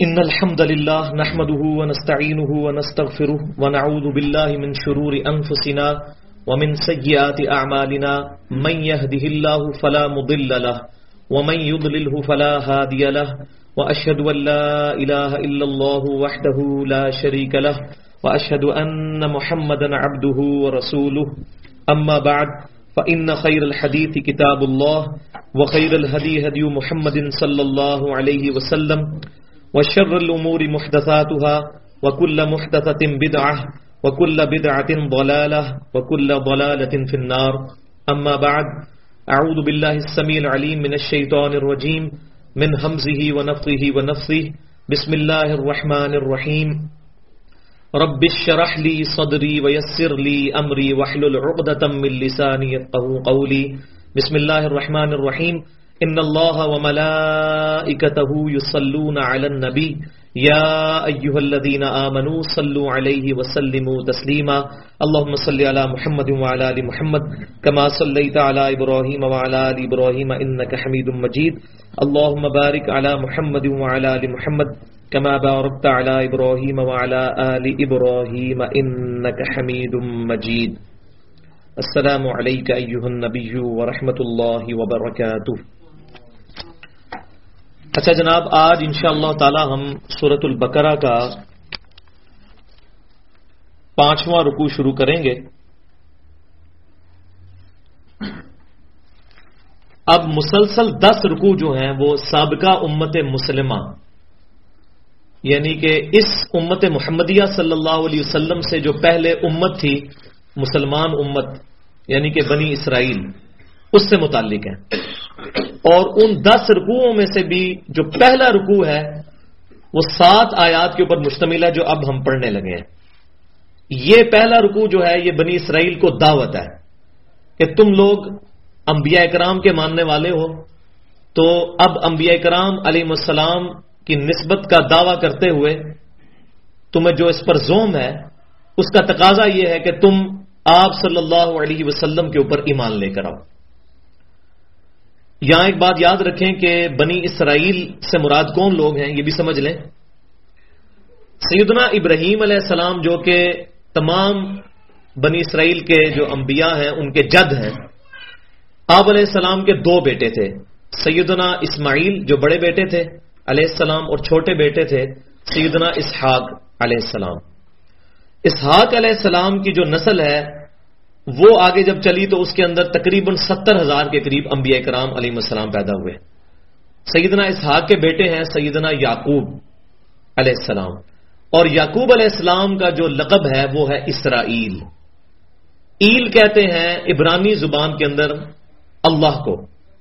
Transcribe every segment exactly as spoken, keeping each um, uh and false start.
إن الحمد لله نحمده ونستعينه ونستغفره ونعوذ بالله من شرور أنفسنا ومن سيئات أعمالنا من يهده الله فلا مضل له ومن يضلله فلا هادي له وأشهد أن لا إله إلا الله وحده لا شريك له وأشهد أن محمدا عبده ورسوله أما بعد فإن خير الحديث كتاب الله وخير الهدي هدي محمد صلى الله عليه وسلم وشر الأمور محدثاتها وكل محدثة بدعة وكل بدعة ضلالة وكل ضلالة في النار أما بعد أعوذ بالله السميع العليم من الشيطان الرجيم من همزه ونفثه ونفثه بسم الله الرحمن الرحيم رب اشرح لي صدري ويسر لي أمري واحلل عقدة من لساني يفقهوا قولي بسم الله الرحمن الرحيم إن الله وملائكته يصلون على النبي يا أيها الذين آمنوا صلوا عليه وسلموا تسليما اللهم صل على محمد وعلى آل محمد كما صليت على إبراهيم وعلى آل إبراهيم إنك حميد مجيد اللهم بارك على محمد وعلى آل محمد كما باركت على إبراهيم وعلى آل إبراهيم إنك حميد مجيد السلام عليك أيها النبي ورحمة الله وبركاته. اچھا جناب، آج انشاءاللہ تعالی ہم سورۃ البقرہ کا پانچواں رکوع شروع کریں گے. اب مسلسل دس رکوع جو ہیں وہ سابقہ امت مسلمہ یعنی کہ اس امت محمدیہ صلی اللہ علیہ وسلم سے جو پہلے امت تھی، مسلمان امت یعنی کہ بنی اسرائیل، اس سے متعلق ہیں. اور ان دس رکوعوں میں سے بھی جو پہلا رکوع ہے وہ سات آیات کے اوپر مشتمل ہے جو اب ہم پڑھنے لگے ہیں. یہ پہلا رکوع جو ہے یہ بنی اسرائیل کو دعوت ہے کہ تم لوگ انبیاء کرام کے ماننے والے ہو، تو اب انبیاء کرام علیہ السلام کی نسبت کا دعویٰ کرتے ہوئے تمہیں جو اس پر زوم ہے اس کا تقاضا یہ ہے کہ تم آپ صلی اللہ علیہ وسلم کے اوپر ایمان لے کر آؤ. یہاں ایک بات یاد رکھیں کہ بنی اسرائیل سے مراد کون لوگ ہیں یہ بھی سمجھ لیں. سیدنا ابراہیم علیہ السلام جو کہ تمام بنی اسرائیل کے جو انبیاء ہیں ان کے جد ہیں، آپ علیہ السلام کے دو بیٹے تھے، سیدنا اسماعیل جو بڑے بیٹے تھے علیہ السلام، اور چھوٹے بیٹے تھے سیدنا اسحاق علیہ السلام. اسحاق علیہ السلام کی جو نسل ہے وہ آگے جب چلی تو اس کے اندر تقریباً ستر ہزار کے قریب انبیاء کرام علیہ السلام پیدا ہوئے. سیدنا اسحاق کے بیٹے ہیں سیدنا یعقوب علیہ السلام، اور یعقوب علیہ السلام کا جو لقب ہے وہ ہے اسرائیل. ایل کہتے ہیں عبرانی زبان کے اندر اللہ کو.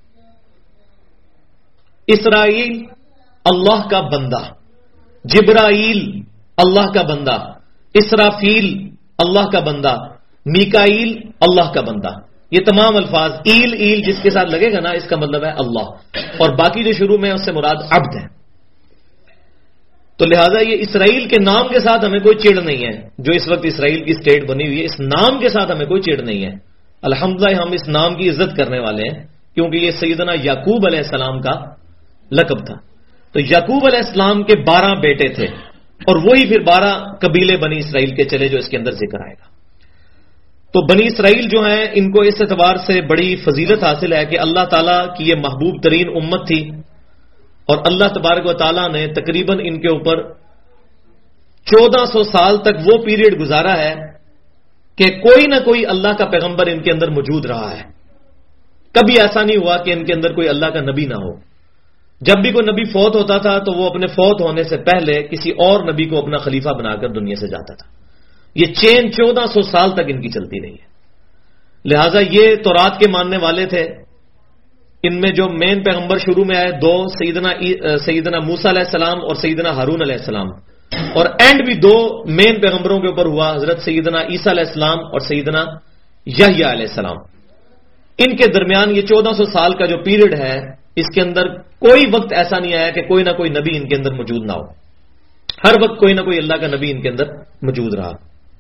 اسرائیل اللہ کا بندہ، جبرائیل اللہ کا بندہ، اسرافیل اللہ کا بندہ، میکائیل اللہ کا بندہ. یہ تمام الفاظ ایل ایل جس کے ساتھ لگے گا نا اس کا مطلب ہے اللہ، اور باقی جو شروع میں اس سے مراد عبد ہے. تو لہذا یہ اسرائیل کے نام کے ساتھ ہمیں کوئی چڑ نہیں ہے. جو اس وقت اسرائیل کی اسٹیٹ بنی ہوئی ہے اس نام کے ساتھ ہمیں کوئی چڑ نہیں ہے. الحمدللہ ہم اس نام کی عزت کرنے والے ہیں کیونکہ یہ سیدنا یعقوب علیہ السلام کا لقب تھا. تو یعقوب علیہ السلام کے بارہ بیٹے تھے اور وہی پھر بارہ قبیلے بنی اسرائیل کے چلے جو اس کے اندر ذکر آئے گا. تو بنی اسرائیل جو ہیں ان کو اس اعتبار سے بڑی فضیلت حاصل ہے کہ اللہ تعالیٰ کی یہ محبوب ترین امت تھی، اور اللہ تبارک و تعالیٰ نے تقریباً ان کے اوپر چودہ سو سال تک وہ پیریڈ گزارا ہے کہ کوئی نہ کوئی اللہ کا پیغمبر ان کے اندر موجود رہا ہے. کبھی ایسا نہیں ہوا کہ ان کے اندر کوئی اللہ کا نبی نہ ہو. جب بھی کوئی نبی فوت ہوتا تھا تو وہ اپنے فوت ہونے سے پہلے کسی اور نبی کو اپنا خلیفہ بنا کر دنیا سے جاتا تھا. یہ چین چودہ سو سال تک ان کی چلتی رہی ہے. لہٰذا یہ تورات کے ماننے والے تھے. ان میں جو مین پیغمبر شروع میں آئے دو، سیدنا سیدنا موسیٰ علیہ السلام اور سیدنا ہارون علیہ السلام، اور اینڈ بھی دو مین پیغمبروں کے اوپر ہوا، حضرت سیدنا عیسیٰ علیہ السلام اور سیدنا یحییٰ علیہ السلام. ان کے درمیان یہ چودہ سو سال کا جو پیریڈ ہے اس کے اندر کوئی وقت ایسا نہیں آیا کہ کوئی نہ کوئی نبی ان کے اندر موجود نہ ہو. ہر وقت کوئی نہ کوئی اللہ کا نبی ان کے اندر موجود رہا.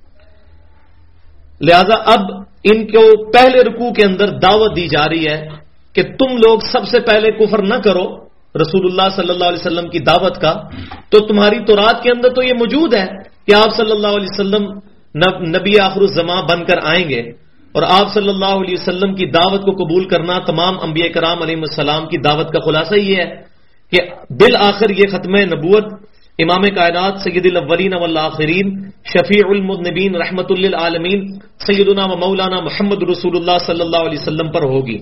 لہذا اب ان کو پہلے رکوع کے اندر دعوت دی جا رہی ہے کہ تم لوگ سب سے پہلے کفر نہ کرو رسول اللہ صلی اللہ علیہ وسلم کی دعوت کا، تو تمہاری تورات کے اندر تو یہ موجود ہے کہ آپ صلی اللہ علیہ وسلم نبی آخر الزمان بن کر آئیں گے، اور آپ صلی اللہ علیہ وسلم کی دعوت کو قبول کرنا تمام انبیاء کرام علیہ السلام کی دعوت کا خلاصہ یہ ہے کہ بالآخر یہ ختم نبوت امام کائنات سید الاولین والآخرین شفیع المذنبین رحمت للعالمین سیدنا و مولانا محمد رسول اللہ صلی اللہ علیہ وسلم پر ہوگی۔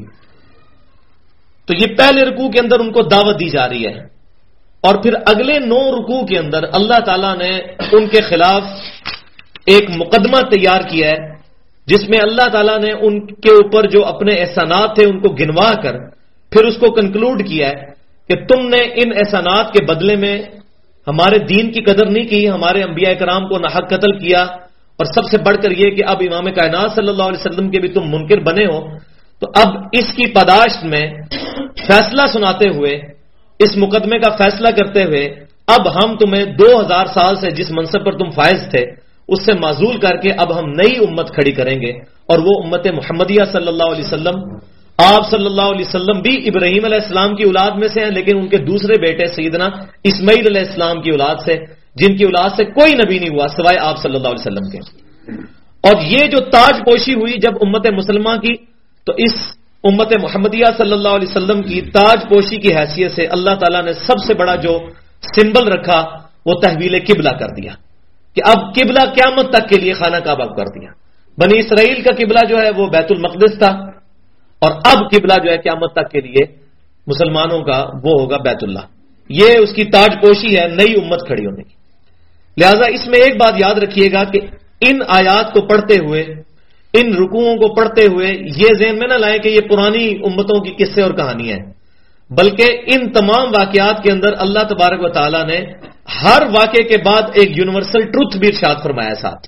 تو یہ پہلے رکوع کے اندر ان کو دعوت دی جا رہی ہے، اور پھر اگلے نو رکوع کے اندر اللہ تعالیٰ نے ان کے خلاف ایک مقدمہ تیار کیا ہے، جس میں اللہ تعالیٰ نے ان کے اوپر جو اپنے احسانات تھے ان کو گنوا کر پھر اس کو کنکلوڈ کیا ہے کہ تم نے ان احسانات کے بدلے میں ہمارے دین کی قدر نہیں کی، ہمارے انبیاء کرام کو ناحق قتل کیا، اور سب سے بڑھ کر یہ کہ اب امام کائنات صلی اللہ علیہ وسلم کے بھی تم منکر بنے ہو۔ تو اب اس کی پاداشت میں فیصلہ سناتے ہوئے، اس مقدمے کا فیصلہ کرتے ہوئے، اب ہم تمہیں دو ہزار سال سے جس منصب پر تم فائز تھے اس سے معزول کر کے اب ہم نئی امت کھڑی کریں گے، اور وہ امت محمدیہ صلی اللہ علیہ وسلم۔ آپ صلی اللہ علیہ وسلم بھی ابراہیم علیہ السلام کی اولاد میں سے ہیں، لیکن ان کے دوسرے بیٹے سیدنا اسماعیل علیہ السلام کی اولاد سے، جن کی اولاد سے کوئی نبی نہیں ہوا سوائے آپ صلی اللہ علیہ وسلم کے۔ اور یہ جو تاج پوشی ہوئی جب امت مسلمہ کی، تو اس امت محمدیہ صلی اللہ علیہ وسلم کی تاج پوشی کی حیثیت سے اللہ تعالیٰ نے سب سے بڑا جو سمبل رکھا وہ تحویل قبلہ کر دیا، کہ اب قبلہ قیامت تک کے لیے خانہ کعبہ کر دیا۔ بنی اسرائیل کا قبلہ جو ہے وہ بیت المقدس تھا، اور اب قبلہ جو ہے قیامت تک کے لیے مسلمانوں کا وہ ہوگا بیت اللہ۔ یہ اس کی تاج پوشی ہے نئی امت کھڑی ہونے کی۔ لہذا اس میں ایک بات یاد رکھیے گا کہ ان آیات کو پڑھتے ہوئے، ان رکوعوں کو پڑھتے ہوئے یہ ذہن میں نہ لائیں کہ یہ پرانی امتوں کی قصے اور کہانیاں ہیں، بلکہ ان تمام واقعات کے اندر اللہ تبارک و تعالیٰ نے ہر واقعے کے بعد ایک یونیورسل ٹروتھ بھی ارشاد فرمایا ساتھ۔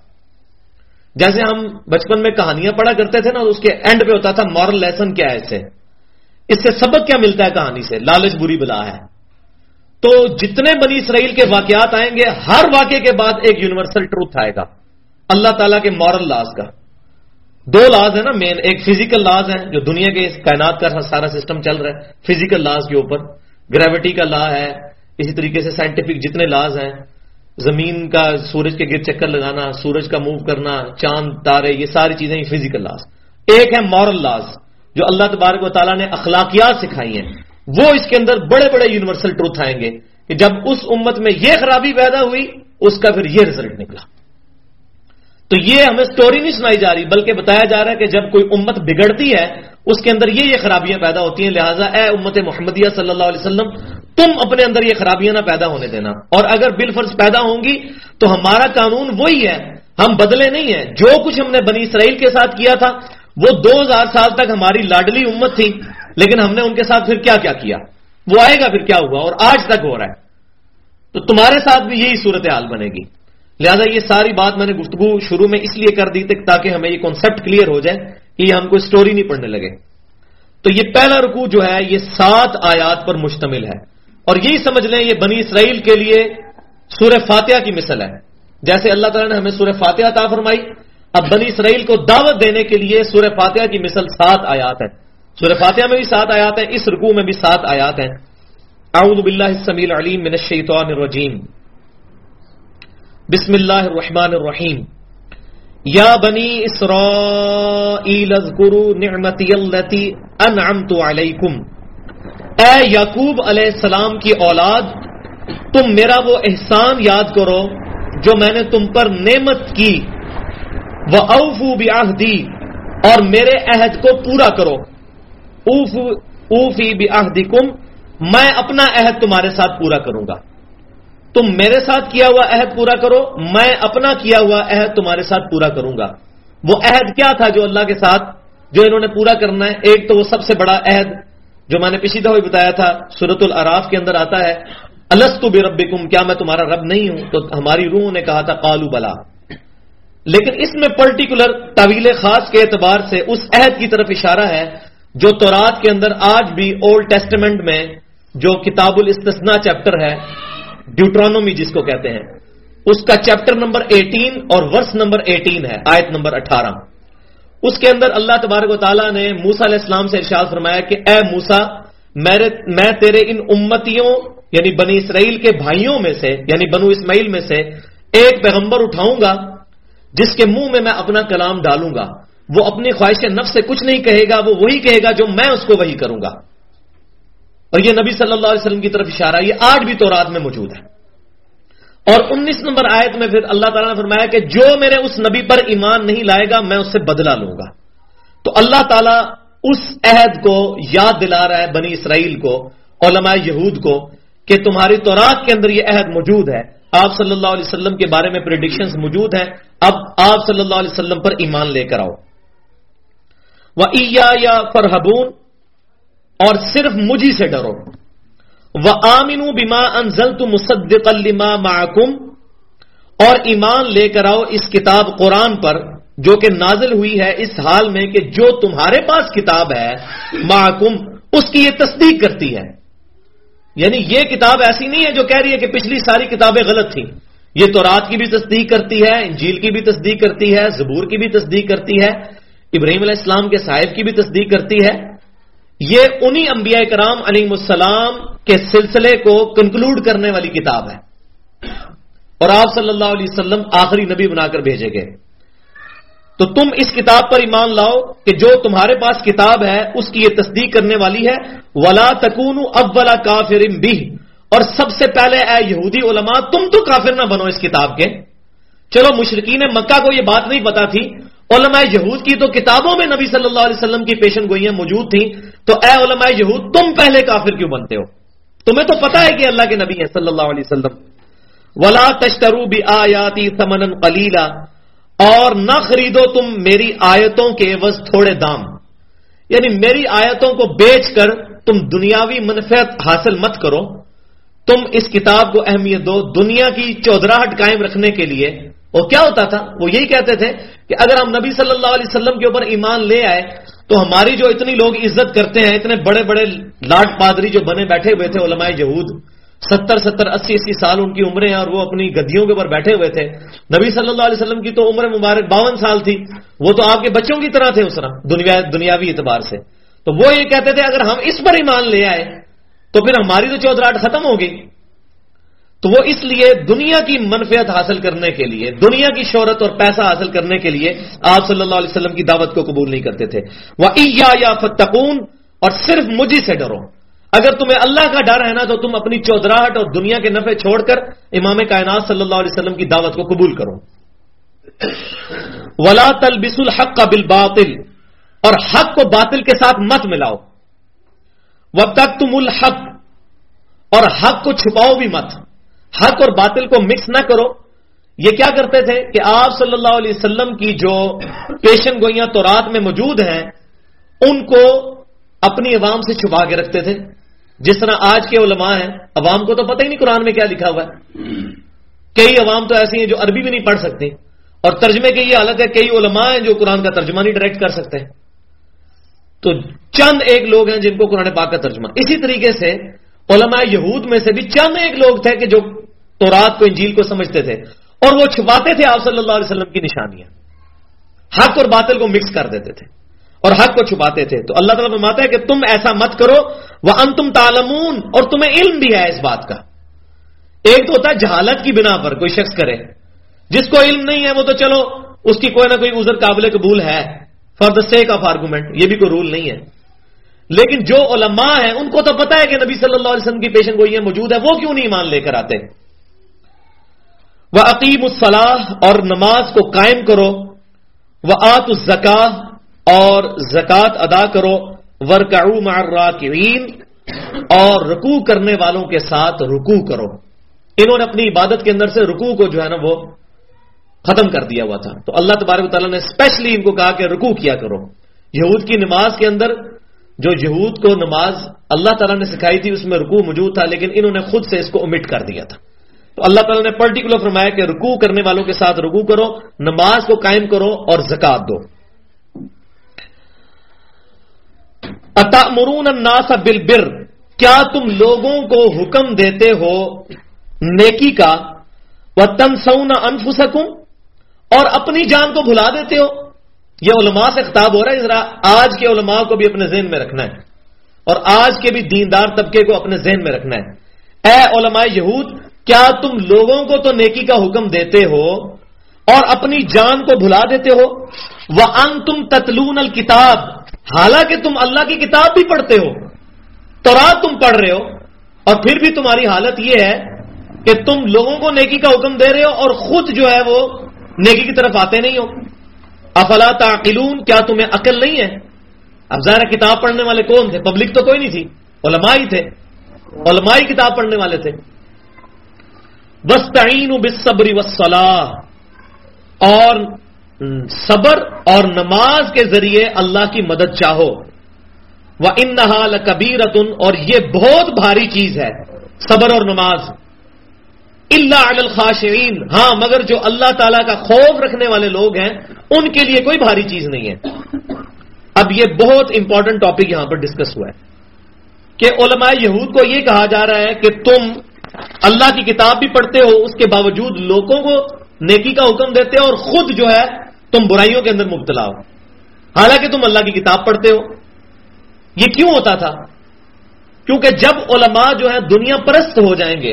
جیسے ہم بچپن میں کہانیاں پڑھا کرتے تھے نا، اس کے اینڈ پہ ہوتا تھا مورل لیسن کیا ہے، اس سے اس سے سبق کیا ملتا ہے کہانی سے، لالچ بری بلا ہے۔ تو جتنے بنی اسرائیل کے واقعات آئیں گے، ہر واقعے کے بعد ایک یونیورسل ٹروتھ آئے گا اللہ تعالیٰ کے مورل لاز کا۔ دو لاز ہیں نا مین، ایک فزیکل لاز ہے جو دنیا کے کائنات کا سارا سسٹم چل رہا ہے فزیکل لاز کے اوپر، گریوٹی کا لا ہے، اسی طریقے سے سائنٹیفک جتنے لاز ہیں، زمین کا سورج کے گرد چکر لگانا، سورج کا موو کرنا، چاند تارے، یہ ساری چیزیں فزیکل لاز۔ ایک ہے مورل لاز جو اللہ تبارک و تعالیٰ نے اخلاقیات سکھائی ہیں، وہ اس کے اندر بڑے بڑے یونیورسل ٹروتھ آئیں گے کہ جب اس امت میں یہ خرابی پیدا ہوئی اس کا پھر یہ رزلٹ نکلا۔ تو یہ ہمیں سٹوری نہیں سنائی جا رہی، بلکہ بتایا جا رہا ہے کہ جب کوئی امت بگڑتی ہے اس کے اندر یہ یہ خرابیاں پیدا ہوتی ہیں، لہٰذا اے امت محمدیہ صلی اللہ علیہ وسلم تم اپنے اندر یہ خرابیاں نہ پیدا ہونے دینا، اور اگر بالفرض پیدا ہوں گی تو ہمارا قانون وہی ہے، ہم بدلے نہیں ہیں۔ جو کچھ ہم نے بنی اسرائیل کے ساتھ کیا تھا وہ دو ہزار سال تک ہماری لاڈلی امت تھی، لیکن ہم نے ان کے ساتھ پھر کیا کیا کیا، وہ آئے گا پھر کیا ہوا، اور آج تک ہو رہا ہے۔ تو تمہارے ساتھ بھی یہی صورتحال بنے گی۔ لہذا یہ ساری بات میں نے گفتگو شروع میں اس لیے کر دی تھی تاکہ ہمیں یہ کانسیپٹ کلیئر ہو جائے کہ یہ ہم کوئی سٹوری نہیں پڑھنے لگے۔ تو یہ پہلا رکوع جو ہے یہ سات آیات پر مشتمل ہے، اور یہی سمجھ لیں یہ بنی اسرائیل کے لیے سورہ فاتحہ کی مثل ہے۔ جیسے اللہ تعالیٰ نے ہمیں سورہ فاتحہ عطا فرمائی، اب بنی اسرائیل کو دعوت دینے کے لیے سورہ فاتحہ کی مثل سات آیات ہے۔ سورہ فاتحہ میں بھی سات آیات ہیں، اس رکوع میں بھی سات آیات ہیں۔ اعوذ باللہ السمیع العلیم من الشیطان الرجیم، بسم اللہ الرحمن الرحیم، یا بنی اسرائیل اذکروا نعمتی التی انعمت علیکم، اے یعقوب علیہ السلام کی اولاد تم میرا وہ احسان یاد کرو جو میں نے تم پر نعمت کی، وَأَوْفُوا بِعَهْدِي، اور میرے عہد کو پورا کرو، اوفی بعہدکم، میں اپنا عہد تمہارے ساتھ پورا کروں گا۔ تم میرے ساتھ کیا ہوا عہد پورا کرو، میں اپنا کیا ہوا عہد تمہارے ساتھ پورا کروں گا۔ وہ عہد کیا تھا جو اللہ کے ساتھ جو انہوں نے پورا کرنا ہے؟ ایک تو وہ سب سے بڑا عہد جو میں نے پچھلی دفعہ بتایا تھا، سورۃ الاعراف کے اندر آتا ہے الستُ بربکم، کیا میں تمہارا رب نہیں ہوں؟ تو ہماری روح نے کہا تھا قالوا بلا۔ لیکن اس میں پرٹیکولر طویل خاص کے اعتبار سے اس عہد کی طرف اشارہ ہے جو تورات کے اندر آج بھی اولڈ ٹیسٹمنٹ میں جو کتاب الاستثناء چیپٹر ہے، ڈیوٹرانومی جس کو کہتے ہیں، اس کا چیپٹر نمبر اٹھارہ اور ورس نمبر اٹھارہ ہے، آیت نمبر اٹھارہ۔ اس کے اندر اللہ تبارک و تعالیٰ نے موسیٰ علیہ السلام سے ارشاد فرمایا کہ اے موسیٰ، میں تیرے ان امتیوں یعنی بنی اسرائیل کے بھائیوں میں سے یعنی بنو اسماعیل میں سے ایک پیغمبر اٹھاؤں گا جس کے منہ میں میں اپنا کلام ڈالوں گا، وہ اپنی خواہش نفس سے کچھ نہیں کہے گا، وہ وہی کہے گا جو میں اس کو وہی کروں گا. اور یہ نبی صلی اللہ علیہ وسلم کی طرف اشارہ ہے، یہ آج بھی تورات میں موجود ہے. اور انیس نمبر آیت میں پھر اللہ تعالیٰ نے فرمایا کہ جو میرے اس نبی پر ایمان نہیں لائے گا میں اس سے بدلہ لوں گا. تو اللہ تعالیٰ اس عہد کو یاد دلا رہا ہے بنی اسرائیل کو، علماء یہود کو، کہ تمہاری تورات کے اندر یہ عہد موجود ہے. آپ صلی اللہ علیہ وسلم کے بارے میں پریڈکشنز موجود ہیں، اب آپ صلی اللہ علیہ وسلم پر ایمان لے کر آؤ. وَإِيَّايَ فَارْهَبُونَ، اور صرف مجھے سے ڈرو. وَآمِنُوا بِمَا أَنزَلْتُ مُصَدِّقًا لِمَا مَعَكُمْ، اور ایمان لے کر آؤ اس کتاب قرآن پر جو کہ نازل ہوئی ہے اس حال میں کہ جو تمہارے پاس کتاب ہے معکم اس کی یہ تصدیق کرتی ہے. یعنی یہ کتاب ایسی نہیں ہے جو کہہ رہی ہے کہ پچھلی ساری کتابیں غلط تھیں. یہ تورات کی بھی تصدیق کرتی ہے، انجیل کی بھی تصدیق کرتی ہے، زبور کی بھی تصدیق کرتی ہے، ابراہیم علیہ السلام کے صحائف کی بھی تصدیق کرتی ہے. یہ انہی انبیاء کرام علیہم السلام کے سلسلے کو کنکلوڈ کرنے والی کتاب ہے، اور آپ صلی اللہ علیہ وسلم آخری نبی بنا کر بھیجے گئے. تو تم اس کتاب پر ایمان لاؤ کہ جو تمہارے پاس کتاب ہے اس کی یہ تصدیق کرنے والی ہے. وَلَا تَكُونُوا أَوَّلَ كَافِرٍ بِهِ، اور سب سے پہلے اے یہودی علماء تم تو کافر نہ بنو اس کتاب کے. چلو مشرکین مکہ کو یہ بات نہیں پتا تھی، علماء یہود کی تو کتابوں میں نبی صلی اللہ علیہ وسلم کی پیشن گوئیاں موجود تھیں، تو اے علماء یہود تم پہلے کافر کیوں بنتے ہو؟ تمہیں تو پتا ہے کہ اللہ کے نبی ہیں صلی اللہ علیہ وسلم. وَلَا تَشْتَرُوا بِآيَاتِي ثَمَنًا قَلِيلًا، اور نہ خریدو تم میری آیتوں کے عوض تھوڑے دام. یعنی میری آیتوں کو بیچ کر تم دنیاوی منفعت حاصل مت کرو. تم اس کتاب کو اہمیت دو دنیا کی چودراہٹ قائم رکھنے کے لیے. وہ کیا ہوتا تھا؟ وہ یہی کہتے تھے کہ اگر ہم نبی صلی اللہ علیہ وسلم کے اوپر ایمان لے آئے تو ہماری جو اتنی لوگ عزت کرتے ہیں، اتنے بڑے بڑے لاٹ پادری جو بنے بیٹھے ہوئے تھے علماء یہود، ستر ستر اسی اسی سال ان کی عمریں اور وہ اپنی گدیوں کے اوپر بیٹھے ہوئے تھے. نبی صلی اللہ علیہ وسلم کی تو عمر مبارک باون سال تھی، وہ تو آپ کے بچوں کی طرح تھے اس طرح دنیا دنیاوی اعتبار سے. تو وہ یہ کہتے تھے اگر ہم اس پر ایمان لے آئے تو پھر ہماری تو چودراہٹ ختم ہوگی. تو وہ اس لیے دنیا کی منفعت حاصل کرنے کے لیے، دنیا کی شہرت اور پیسہ حاصل کرنے کے لیے آپ صلی اللہ علیہ وسلم کی دعوت کو قبول نہیں کرتے تھے. وَإِيَّايَ فَاتَّقُونَ، اور صرف مجھے سے ڈرو. اگر تمہیں اللہ کا ڈر ہے نا تو تم اپنی چودراہٹ اور دنیا کے نفع چھوڑ کر امام کائنات صلی اللہ علیہ وسلم کی دعوت کو قبول کرو. وَلَا تَلْبِسُوا الْحَقَّ بِالْبَاطِلِ، اور حق کو باطل کے ساتھ مت ملاؤ. وَتَكْتُمُوا الْحَقَّ، اور حق کو چھپاؤ بھی مت. حق اور باطل کو مکس نہ کرو. یہ کیا کرتے تھے کہ آپ صلی اللہ علیہ وسلم کی جو پیشن گوئیاں تورات میں موجود ہیں ان کو اپنی عوام سے چھپا کے رکھتے تھے. جس طرح آج کے علماء ہیں، عوام کو تو پتہ ہی نہیں قرآن میں کیا لکھا ہوا ہے. کئی عوام تو ایسی ہیں جو عربی بھی نہیں پڑھ سکتی، اور ترجمے کی یہ حالت ہے کئی علماء ہیں جو قرآن کا ترجمہ نہیں ڈائریکٹ کر سکتے. تو چند ایک لوگ ہیں جن کو قرآن پاک کا ترجمہ. اسی طریقے سے علماء یہود میں سے بھی چند ایک لوگ تھے کہ جو تورات کو انجیل کو سمجھتے تھے اور وہ چھپاتے تھے آپ صلی اللہ علیہ وسلم کی نشانیاں. حق اور باطل کو مکس کر دیتے تھے اور حق کو چھپاتے تھے. تو اللہ تعالیٰ فرماتا ہے کہ تم ایسا مت کرو. وَأَنْتُمْ تَعْلَمُونَ، اور تمہیں علم بھی ہے اس بات کا. ایک تو ہوتا ہے جہالت کی بنا پر کوئی شخص کرے، جس کو علم نہیں ہے وہ تو چلو اس کی کوئی نہ کوئی عذر قابل قبول ہے for the sake of argument, یہ بھی کوئی رول نہیں ہے. لیکن جو علماء ہیں ان کو تو پتا ہے کہ نبی صلی اللہ علیہ وسلم کی پیشن گوئیاں موجود ہے، وہ کیوں نہیں ایمان لے کر آتے. وَأَقِيمُوا الصَّلَاةَ، اور نماز کو قائم کرو. وَآتُوا الزَّكَاةَ، اور زکات ادا کرو. وَارْكَعُوا مَعَ الرَّاكِعِينَ، اور رکوع کرنے والوں کے ساتھ رکوع کرو. انہوں نے اپنی عبادت کے اندر سے رکوع کو جو ہے نا وہ ختم کر دیا ہوا تھا. تو اللہ تبارک و تعالیٰ نے اسپیشلی ان کو کہا کہ رکوع کیا کرو. یہود کی نماز کے اندر جو یہود کو نماز اللہ تعالیٰ نے سکھائی تھی اس میں رکوع موجود تھا، لیکن انہوں نے خود سے اس کو omit کر دیا تھا. تو اللہ تعالیٰ نے پرٹیکولر فرمایا کہ رکوع کرنے والوں کے ساتھ رکوع کرو، نماز کو قائم کرو اور زکات دو. اَتَأْمُرُونَ النَّاسَ بِالْبِرِّ، کیا تم لوگوں کو حکم دیتے ہو نیکی کا. وَتَنْسَوْنَ أَنفُسَكُمْ، اور اپنی جان کو بھلا دیتے ہو. یہ علماء سے خطاب ہو رہا ہے، ذرا آج کے علماء کو بھی اپنے ذہن میں رکھنا ہے اور آج کے بھی دیندار طبقے کو اپنے ذہن میں رکھنا ہے. اے علماء یہود کیا تم لوگوں کو تو نیکی کا حکم دیتے ہو اور اپنی جان کو بھلا دیتے ہو؟ وَأَنْتُمْ تَتْلُونَ الْكِتَابَ، حالانکہ تم اللہ کی کتاب بھی پڑھتے ہو، تورات تم پڑھ رہے ہو، اور پھر بھی تمہاری حالت یہ ہے کہ تم لوگوں کو نیکی کا حکم دے رہے ہو اور خود جو ہے وہ نیکی کی طرف آتے نہیں ہو۔ افلا تعقلون، کیا تمہیں عقل نہیں ہے؟ اب ظاہر کتاب پڑھنے والے کون تھے؟ پبلک تو کوئی نہیں تھی، علماء ہی تھے، علماء ہی کتاب پڑھنے والے تھے۔ وَاسْتَعِينُوا بِالصَّبْرِ وَالصَّلَاةِ، اور صبر اور نماز کے ذریعے اللہ کی مدد چاہو۔ وَإِنَّهَا لَكَبِيرَةٌ، اور یہ بہت بھاری چیز ہے صبر اور نماز۔ إِلَّا عَلَى الْخَاشِعِينَ، ہاں مگر جو اللہ تعالیٰ کا خوف رکھنے والے لوگ ہیں ان کے لیے کوئی بھاری چیز نہیں ہے۔ اب یہ بہت امپورٹنٹ ٹاپک یہاں پر ڈسکس ہوا ہے کہ علماء یہود کو یہ کہا جا رہا ہے کہ تم اللہ کی کتاب بھی پڑھتے ہو، اس کے باوجود لوگوں کو نیکی کا حکم دیتے ہو اور خود جو ہے تم برائیوں کے اندر مبتلا ہو، حالانکہ تم اللہ کی کتاب پڑھتے ہو۔ یہ کیوں ہوتا تھا؟ کیونکہ جب علماء جو ہے دنیا پرست ہو جائیں گے،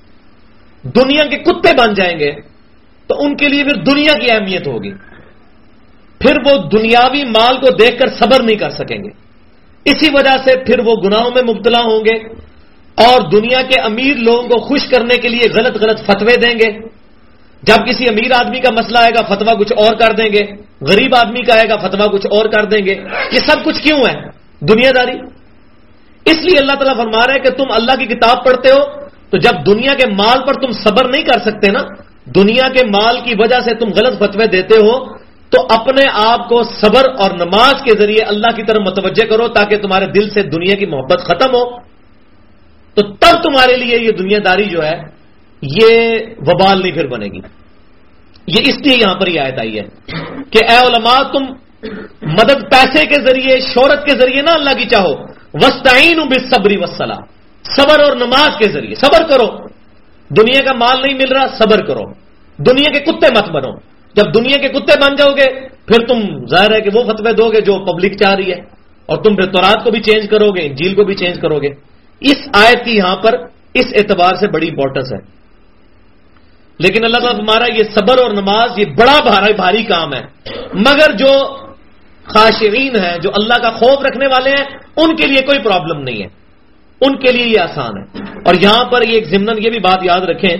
دنیا کے کتے بن جائیں گے، تو ان کے لیے پھر دنیا کی اہمیت ہوگی، پھر وہ دنیاوی مال کو دیکھ کر صبر نہیں کر سکیں گے، اسی وجہ سے پھر وہ گناہوں میں مبتلا ہوں گے اور دنیا کے امیر لوگوں کو خوش کرنے کے لیے غلط غلط فتوے دیں گے۔ جب کسی امیر آدمی کا مسئلہ آئے گا فتوا کچھ اور کر دیں گے، غریب آدمی کا آئے گا فتوا کچھ اور کر دیں گے۔ یہ سب کچھ کیوں ہے؟ دنیا داری۔ اس لیے اللہ تعالیٰ فرما رہا ہے کہ تم اللہ کی کتاب پڑھتے ہو، تو جب دنیا کے مال پر تم صبر نہیں کر سکتے نا، دنیا کے مال کی وجہ سے تم غلط فتوے دیتے ہو، تو اپنے آپ کو صبر اور نماز کے ذریعے اللہ کی طرف متوجہ کرو تاکہ تمہارے دل سے دنیا کی محبت ختم ہو، تو تب تمہارے لیے یہ دنیا داری جو ہے یہ وبال نہیں پھر بنے گی۔ یہ اس لیے یہاں پر یہ آیت آئی ہے کہ اے علماء تم مدد پیسے کے ذریعے، شہرت کے ذریعے نہ اللہ کی چاہو، وَاسْتَعِينُوا بِالصَّبْرِ وَالصَّلَاةِ، صبر اور نماز کے ذریعے صبر کرو۔ دنیا کا مال نہیں مل رہا، صبر کرو، دنیا کے کتے مت بنو۔ جب دنیا کے کتے بن جاؤ گے پھر تم ظاہر ہے کہ وہ فتوے دو گے جو پبلک چاہ رہی ہے، اور تم پھر تورات کو بھی چینج کرو گے، انجیل کو بھی چینج کرو گے۔ اس آیت کی یہاں پر اس اعتبار سے بڑی امپورٹنس ہے۔ لیکن اللہ تعالیٰ ہمارا یہ صبر اور نماز یہ بڑا بھاری بھاری کام ہے، مگر جو خاشعین ہیں، جو اللہ کا خوف رکھنے والے ہیں، ان کے لیے کوئی پرابلم نہیں ہے، ان کے لیے یہ آسان ہے۔ اور یہاں پر یہ ایک ضمناً یہ بھی بات یاد رکھیں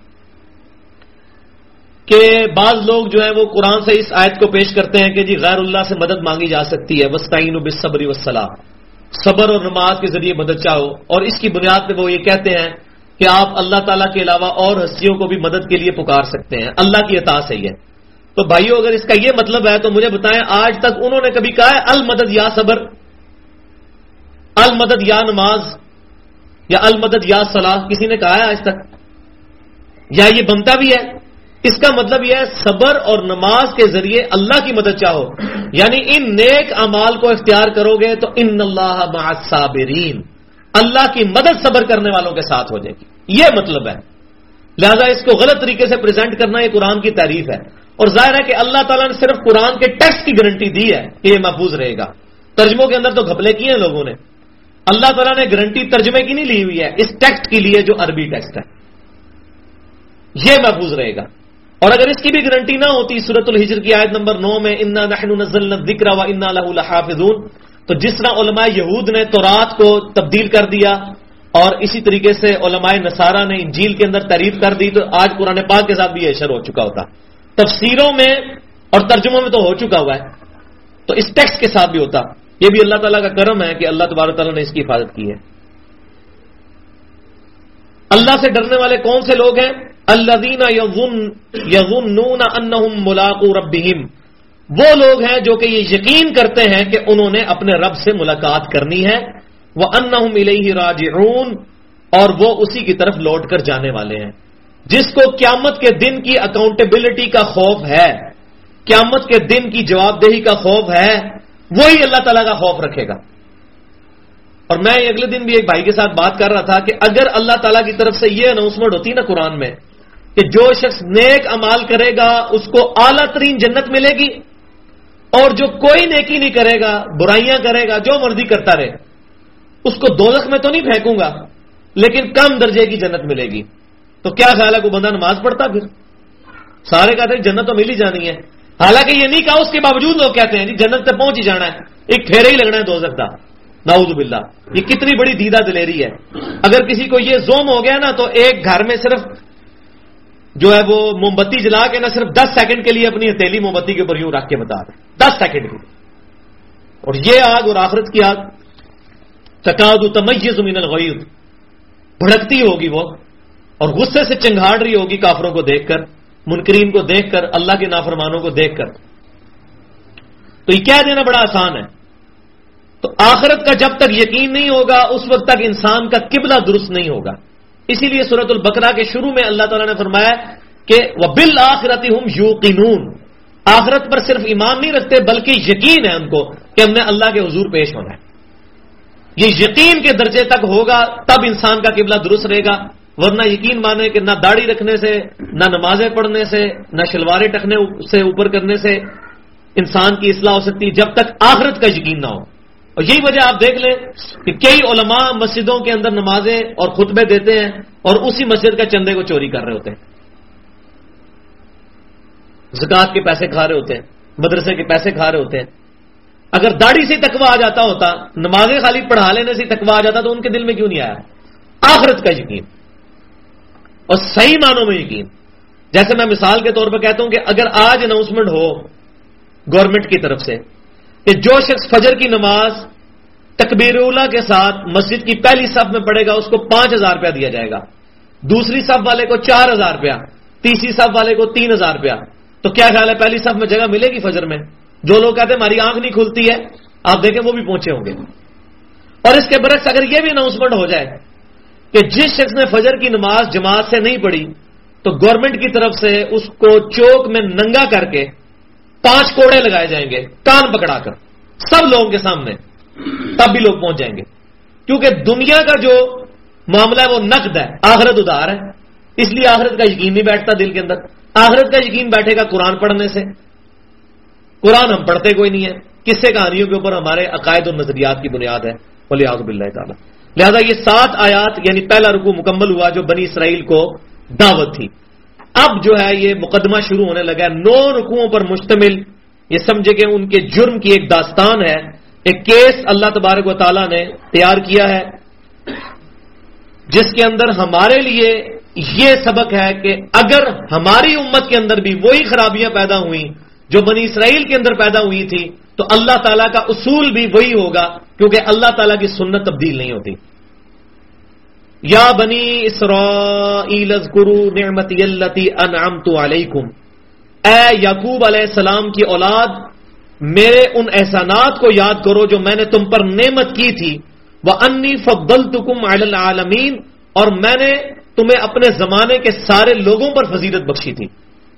کہ بعض لوگ جو ہیں وہ قرآن سے اس آیت کو پیش کرتے ہیں کہ جی غیر اللہ سے مدد مانگی جا سکتی ہے، وَاسْتَعِينُوا بِالصَّبْرِ وَالصَّلَاةِ، صبر اور نماز کے ذریعے مدد چاہو، اور اس کی بنیاد پہ وہ یہ کہتے ہیں کہ آپ اللہ تعالیٰ کے علاوہ اور ہستیوں کو بھی مدد کے لیے پکار سکتے ہیں، اللہ کی اطاعت سے ہی ہے۔ تو بھائیو اگر اس کا یہ مطلب ہے تو مجھے بتائیں آج تک انہوں نے کبھی کہا ہے المدد یا صبر، المدد یا نماز، یا المدد یا صلاح؟ کسی نے کہا ہے آج تک؟ یا یہ بنتا بھی ہے؟ اس کا مطلب یہ ہے صبر اور نماز کے ذریعے اللہ کی مدد چاہو، یعنی ان نیک اعمال کو اختیار کرو گے تو ان اللہ مع الصابرین، اللہ کی مدد صبر کرنے والوں کے ساتھ ہو جائے گی، یہ مطلب ہے۔ لہذا اس کو غلط طریقے سے پریزنٹ کرنا یہ قرآن کی تعریف ہے، اور ظاہر ہے کہ اللہ تعالیٰ نے صرف قرآن کے ٹیکسٹ کی گارنٹی دی ہے کہ یہ محفوظ رہے گا، ترجموں کے اندر تو گھپلے کیے ہیں لوگوں نے، اللہ تعالیٰ نے گارنٹی ترجمے کی نہیں لی ہوئی ہے، اس ٹیکسٹ کی لیے جو عربی ٹیکسٹ ہے، یہ محفوظ رہے گا۔ اور اگر اس کی بھی گارنٹی نہ ہوتی سورۃ الحجر کی آیت نمبر نو میں انا نحن نزلنا الذکر وانا له لحافظون، تو جس طرح علماء یہود نے تورات کو تبدیل کر دیا اور اسی طریقے سے علماء نصارہ نے انجیل کے اندر تعریف کر دی، تو آج قرآن پاک کے ساتھ بھی یہ اشر ہو چکا ہوتا، تفسیروں میں اور ترجموں میں تو ہو چکا ہوا ہے، تو اس ٹیکسٹ کے ساتھ بھی ہوتا۔ یہ بھی اللہ تعالیٰ کا کرم ہے کہ اللہ تبارک تعالیٰ نے اس کی حفاظت کی ہے۔ اللہ سے ڈرنے والے کون سے لوگ ہیں؟ الذین یظنون انہم ملاقو ربہم، وہ لوگ ہیں جو کہ یہ یقین کرتے ہیں کہ انہوں نے اپنے رب سے ملاقات کرنی ہے، وانہم الیہ راجعون، اور وہ اسی کی طرف لوٹ کر جانے والے ہیں۔ جس کو قیامت کے دن کی اکاؤنٹیبلٹی کا خوف ہے، قیامت کے دن کی جواب دہی کا خوف ہے، وہی اللہ تعالیٰ کا خوف رکھے گا۔ اور میں اگلے دن بھی ایک بھائی کے ساتھ بات کر رہا تھا کہ اگر اللہ تعالیٰ کی طرف سے یہ اناؤنسمنٹ ہوتی نا قرآن میں کہ جو شخص نیک امال کرے گا اس کو اعلیٰ ترین جنت ملے گی، اور جو کوئی نیکی نہیں کرے گا، برائیاں کرے گا، جو مرضی کرتا رہے، اس کو دوزخ میں تو نہیں پھینکوں گا، لیکن کم درجے کی جنت ملے گی. تو کیا خیال ہے کوئی بندہ نماز پڑھتا؟ پھر سارے کہتے ہیں جنت تو مل ہی جانی ہے، حالانکہ یہ نہیں کہا، اس کے باوجود لوگ کہتے ہیں جی جنت تک پہنچ ہی جانا ہے، ایک پھیرے ہی لگنا ہے دوزخ کا. نعوذ باللہ. یہ کتنی بڑی دیدہ دلیری ہے. اگر کسی کو یہ زوم ہو گیا نا تو ایک گھر میں صرف جو ہے وہ موم بتی جلا کے نا صرف دس سیکنڈ کے لیے اپنی ہتھیلی موم بتی کے اوپر یوں رکھ کے بتا دیں، دس سیکنڈ کے لیے. اور یہ آگ اور آخرت کی آگ تکاد تمیز من الغیظ، بھڑکتی ہوگی وہ اور غصے سے چنگھاڑ رہی ہوگی کافروں کو دیکھ کر، منکرین کو دیکھ کر، اللہ کے نافرمانوں کو دیکھ کر. تو یہ کہہ دینا بڑا آسان ہے. تو آخرت کا جب تک یقین نہیں ہوگا اس وقت تک انسان کا قبلہ درست نہیں ہوگا. اسی لیے سورۃ البقرہ کے شروع میں اللہ تعالیٰ نے فرمایا کہ وَبِالْآخِرَةِ هُمْ يُوقِنُونَ، آخرت پر صرف ایمان نہیں رکھتے بلکہ یقین ہے ان کو کہ ہم نے اللہ کے حضور پیش ہونا ہے. یہ یقین کے درجے تک ہوگا تب انسان کا قبلہ درست رہے گا. ورنہ یقین مانے کہ نہ داڑھی رکھنے سے، نہ نمازیں پڑھنے سے، نہ شلواریں ٹکنے سے اوپر کرنے سے انسان کی اصلاح ہو سکتی جب تک آخرت کا یقین نہ ہو. اور یہی وجہ آپ دیکھ لیں کہ کئی علماء مسجدوں کے اندر نمازیں اور خطبے دیتے ہیں اور اسی مسجد کا چندے کو چوری کر رہے ہوتے ہیں، زکوٰۃ کے پیسے کھا رہے ہوتے ہیں، مدرسے کے پیسے کھا رہے ہوتے ہیں. اگر داڑھی سے تقویٰ آ جاتا ہوتا، نمازیں خالی پڑھا لینے سے تقویٰ آ جاتا تو ان کے دل میں کیوں نہیں آیا؟ آخرت کا یقین اور صحیح معنوں میں یقین. جیسے میں مثال کے طور پر کہتا ہوں کہ اگر آج اناؤنسمنٹ ہو گورنمنٹ کی طرف سے کہ جو شخص فجر کی نماز تکبیر اولیٰ کے ساتھ مسجد کی پہلی صف میں پڑھے گا اس کو پانچ ہزار روپیہ دیا جائے گا، دوسری صف والے کو چار ہزار روپیہ، تیسری صف والے کو تین ہزار روپیہ. تو کیا خیال ہے پہلی صف میں جگہ ملے گی فجر میں؟ جو لوگ کہتے ہیں ہماری آنکھ نہیں کھلتی ہے، آپ دیکھیں وہ بھی پہنچے ہوں گے. اور اس کے برعکس اگر یہ بھی اناؤنسمنٹ ہو جائے کہ جس شخص نے فجر کی نماز جماعت سے نہیں پڑھی تو گورنمنٹ کی طرف سے اس کو چوک میں ننگا کر کے پانچ کوڑے لگائے جائیں گے کان پکڑا کر سب لوگوں کے سامنے، تب بھی لوگ پہنچ جائیں گے. کیونکہ دنیا کا جو معاملہ ہے وہ نقد ہے، آخرت ادھار ہے. اس لیے آخرت کا یقین نہیں بیٹھتا دل کے اندر. آخرت کا یقین بیٹھے گا قرآن پڑھنے سے. قرآن ہم پڑھتے کوئی نہیں ہے، قصے کہانیوں کے اوپر ہمارے عقائد اور نظریات کی بنیاد ہے. ولیعوذ باللہ تعالی. لہذا یہ سات آیات یعنی پہلا رکوع مکمل ہوا جو بنی اسرائیل کو دعوت تھی. اب جو ہے یہ مقدمہ شروع ہونے لگا ہے نو رکوعوں پر مشتمل. یہ سمجھے کہ ان کے جرم کی ایک داستان ہے، ایک کیس اللہ تبارک و تعالیٰ نے تیار کیا ہے جس کے اندر ہمارے لیے یہ سبق ہے کہ اگر ہماری امت کے اندر بھی وہی خرابیاں پیدا ہوئیں جو بنی اسرائیل کے اندر پیدا ہوئی تھی تو اللہ تعالیٰ کا اصول بھی وہی ہوگا، کیونکہ اللہ تعالیٰ کی سنت تبدیل نہیں ہوتی. یا بنی اسرائیل اذکروا نعمتی التی انعمت علیکم، اے یعقوب علیہ السلام کی اولاد میرے ان احسانات کو یاد کرو جو میں نے تم پر نعمت کی تھی. وَأَنِّي فَضَّلْتُكُمْ عَلَى الْعَالَمِينَ، اور میں نے تمہیں اپنے زمانے کے سارے لوگوں پر فضیلت بخشی تھی.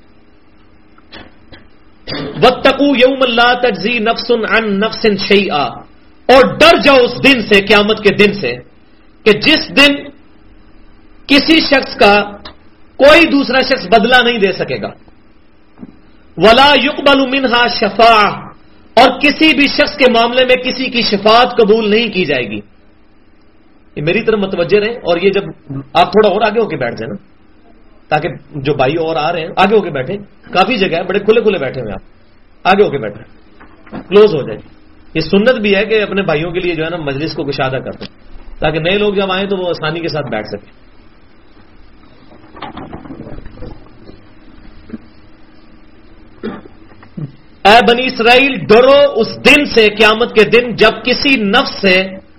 وَاتَّقُوا يَوْمًا لَا تَجْزِي نَفْسٌ عَن نَفْسٍ شَيْئًا، اور ڈر جاؤ اس دن سے، قیامت کے دن سے، کہ جس دن کسی شخص کا کوئی دوسرا شخص بدلہ نہیں دے سکے گا. وَلَا يُقْبَلُ مِنْهَا شَفَاعَةٌ، اور کسی بھی شخص کے معاملے میں کسی کی شفاعت قبول نہیں کی جائے گی. یہ میری طرف متوجہ رہیں، اور یہ جب آپ تھوڑا اور آگے ہو کے بیٹھ جائیں نا تاکہ جو بھائی اور آ رہے ہیں آگے ہو کے بیٹھے، کافی جگہ ہے، بڑے کھلے کھلے بیٹھے ہوئے آپ آگے ہو کے بیٹھے کلوز ہو جائے. یہ سنت بھی ہے کہ اپنے بھائیوں کے لیے جو ہے نا مجلس کو کشادہ کرتے ہیں تاکہ نئے لوگ جب آئیں تو وہ آسانی کے ساتھ بیٹھ سکیں. اے بنی اسرائیل ڈرو اس دن سے، قیامت کے دن جب کسی نفس سے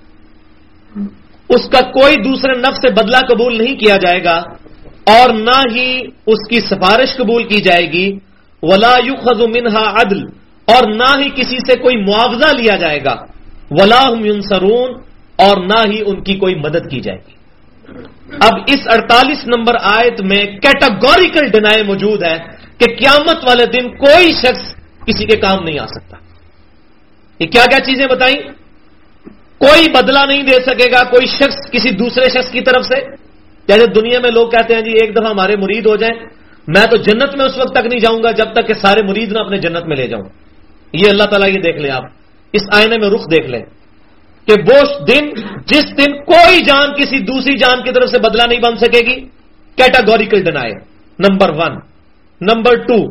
اس کا کوئی دوسرے نفس سے بدلہ قبول نہیں کیا جائے گا اور نہ ہی اس کی سفارش قبول کی جائے گی. ولا یؤخذ منها عدل، اور نہ ہی کسی سے کوئی معاوضہ لیا جائے گا. ولا هم ينصرون، اور نہ ہی ان کی کوئی مدد کی جائے گی. اب اس اڑتالیس نمبر آیت میں کیٹاگوریکل ڈینائی موجود ہے کہ قیامت والے دن کوئی شخص کسی کے کام نہیں آ سکتا. یہ کیا کیا چیزیں بتائیں؟ کوئی بدلہ نہیں دے سکے گا کوئی شخص کسی دوسرے شخص کی طرف سے. جیسے دنیا میں لوگ کہتے ہیں جی ایک دفعہ ہمارے مرید ہو جائیں، میں تو جنت میں اس وقت تک نہیں جاؤں گا جب تک کہ سارے مرید نہ اپنے جنت میں لے جاؤں. یہ اللہ تعالیٰ یہ دیکھ لیں، آپ اس آئینے میں رخ دیکھ لیں کہ وہ دن جس دن کوئی جان کسی دوسری جان کی طرف سے بدلہ نہیں بن سکے گی، categorical denial, number one. Number two,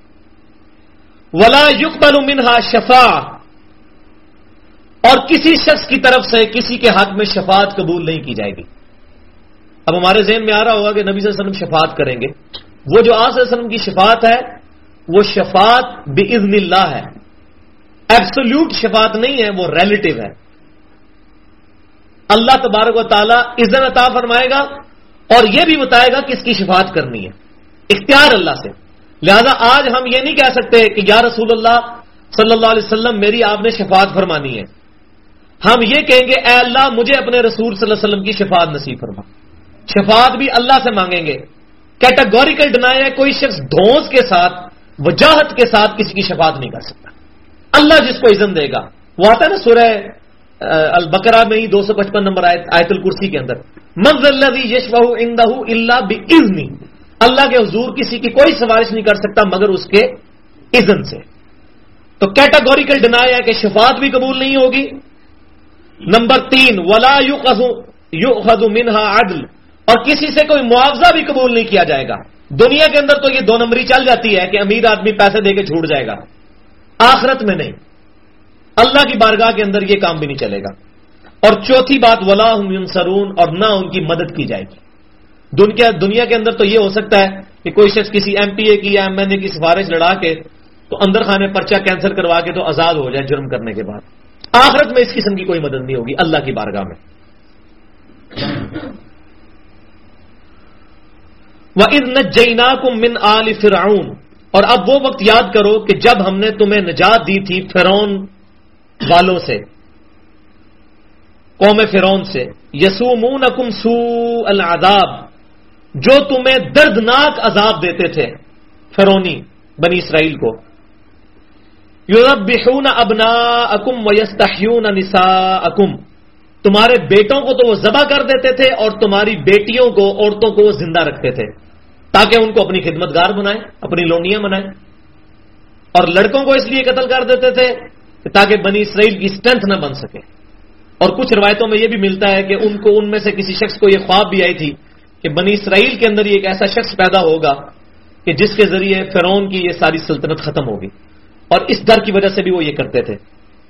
ولا یقبل منہا شفاعہ، اور کسی شخص کی طرف سے کسی کے حق میں شفاعت قبول نہیں کی جائے گی۔ اب ہمارے ذہن میں آ رہا ہوگا کہ نبی صلی اللہ علیہ وسلم شفاعت کریں گے، وہ جو آقا صلی اللہ علیہ وسلم کی شفاعت ہے وہ شفاعت باذن اللہ ہے، ایبسولوٹ شفاعت نہیں ہے، وہ ریلیٹو ہے۔ اللہ تبارک و تعالیٰ اذن عطا فرمائے گا اور یہ بھی بتائے گا کس کی شفاعت کرنی ہے، اختیار اللہ سے۔ لہذا آج ہم یہ نہیں کہہ سکتے کہ یا رسول اللہ صلی اللہ علیہ وسلم میری آپ نے شفاعت فرمانی ہے، ہم یہ کہیں گے اے اللہ مجھے اپنے رسول صلی اللہ علیہ وسلم کی شفاعت نصیب فرما۔ شفاعت بھی اللہ سے مانگیں گے۔ کیٹاگوریکل ڈینائی ہے، کوئی شخص دھونس کے ساتھ وجاہت کے ساتھ کسی کی شفاعت نہیں کر سکتا، اللہ جس کو اذن دے گا۔ وہ آتا ہے نا سورہ البقرہ میں ہی دو سو پچپن نمبر آیت الکرسی کے اندر، من ذا الذی یشفع عنده الا باذنہ، اللہ کے حضور کسی کی کوئی سفارش نہیں کر سکتا مگر اس کے اذن سے۔ تو کیٹاگوریکل ڈینائی ہے کہ شفاعت بھی قبول نہیں ہوگی۔ نمبر تین، ولا یؤخذ یؤخذ منها عدل، اور کسی سے کوئی معاوضہ بھی قبول نہیں کیا جائے گا۔ دنیا کے اندر تو یہ دو نمبری چل جاتی ہے کہ امیر آدمی پیسے دے کے چھوٹ جائے گا، آخرت میں نہیں، اللہ کی بارگاہ کے اندر یہ کام بھی نہیں چلے گا۔ اور چوتھی بات، ولا هم ینصرون، اور نہ ان کی مدد کی جائے گی۔ دنیا دنیا کے اندر تو یہ ہو سکتا ہے کہ کوئی شخص کسی ایم پی اے کی یا ایم این اے کی سفارش لڑا کے تو اندر خانے پرچہ کینسل کروا کے تو آزاد ہو جائے جرم کرنے کے بعد۔ آخرت میں اس قسم کی کوئی مدد نہیں ہوگی اللہ کی بارگاہ میں۔ وَإِذْ نَجَّيْنَاكُمْ مِنْ آلِ فِرْعَوْنَ، اور اب وہ وقت یاد کرو کہ جب ہم نے تمہیں نجات دی تھی فرعون والوں سے، قوم فرعون سے، یسومونکم سوء العذاب، جو تمہیں دردناک عذاب دیتے تھے فرعونی بنی اسرائیل کو، یذبحون ابناءکم ویستحیون نساءکم، تمہارے بیٹوں کو تو وہ ذبح کر دیتے تھے اور تمہاری بیٹیوں کو، عورتوں کو وہ زندہ رکھتے تھے تاکہ ان کو اپنی خدمت گار بنائیں، اپنی لونیاں بنائیں، اور لڑکوں کو اس لیے قتل کر دیتے تھے تاکہ بنی اسرائیل کی اسٹرینتھ نہ بن سکے۔ اور کچھ روایتوں میں یہ بھی ملتا ہے کہ ان کو ان میں سے کسی شخص کو یہ خواب بھی آئی تھی کہ بنی اسرائیل کے اندر ایک ایسا شخص پیدا ہوگا کہ جس کے ذریعے فرعون کی یہ ساری سلطنت ختم ہوگی، اور اس ڈر کی وجہ سے بھی وہ یہ کرتے تھے۔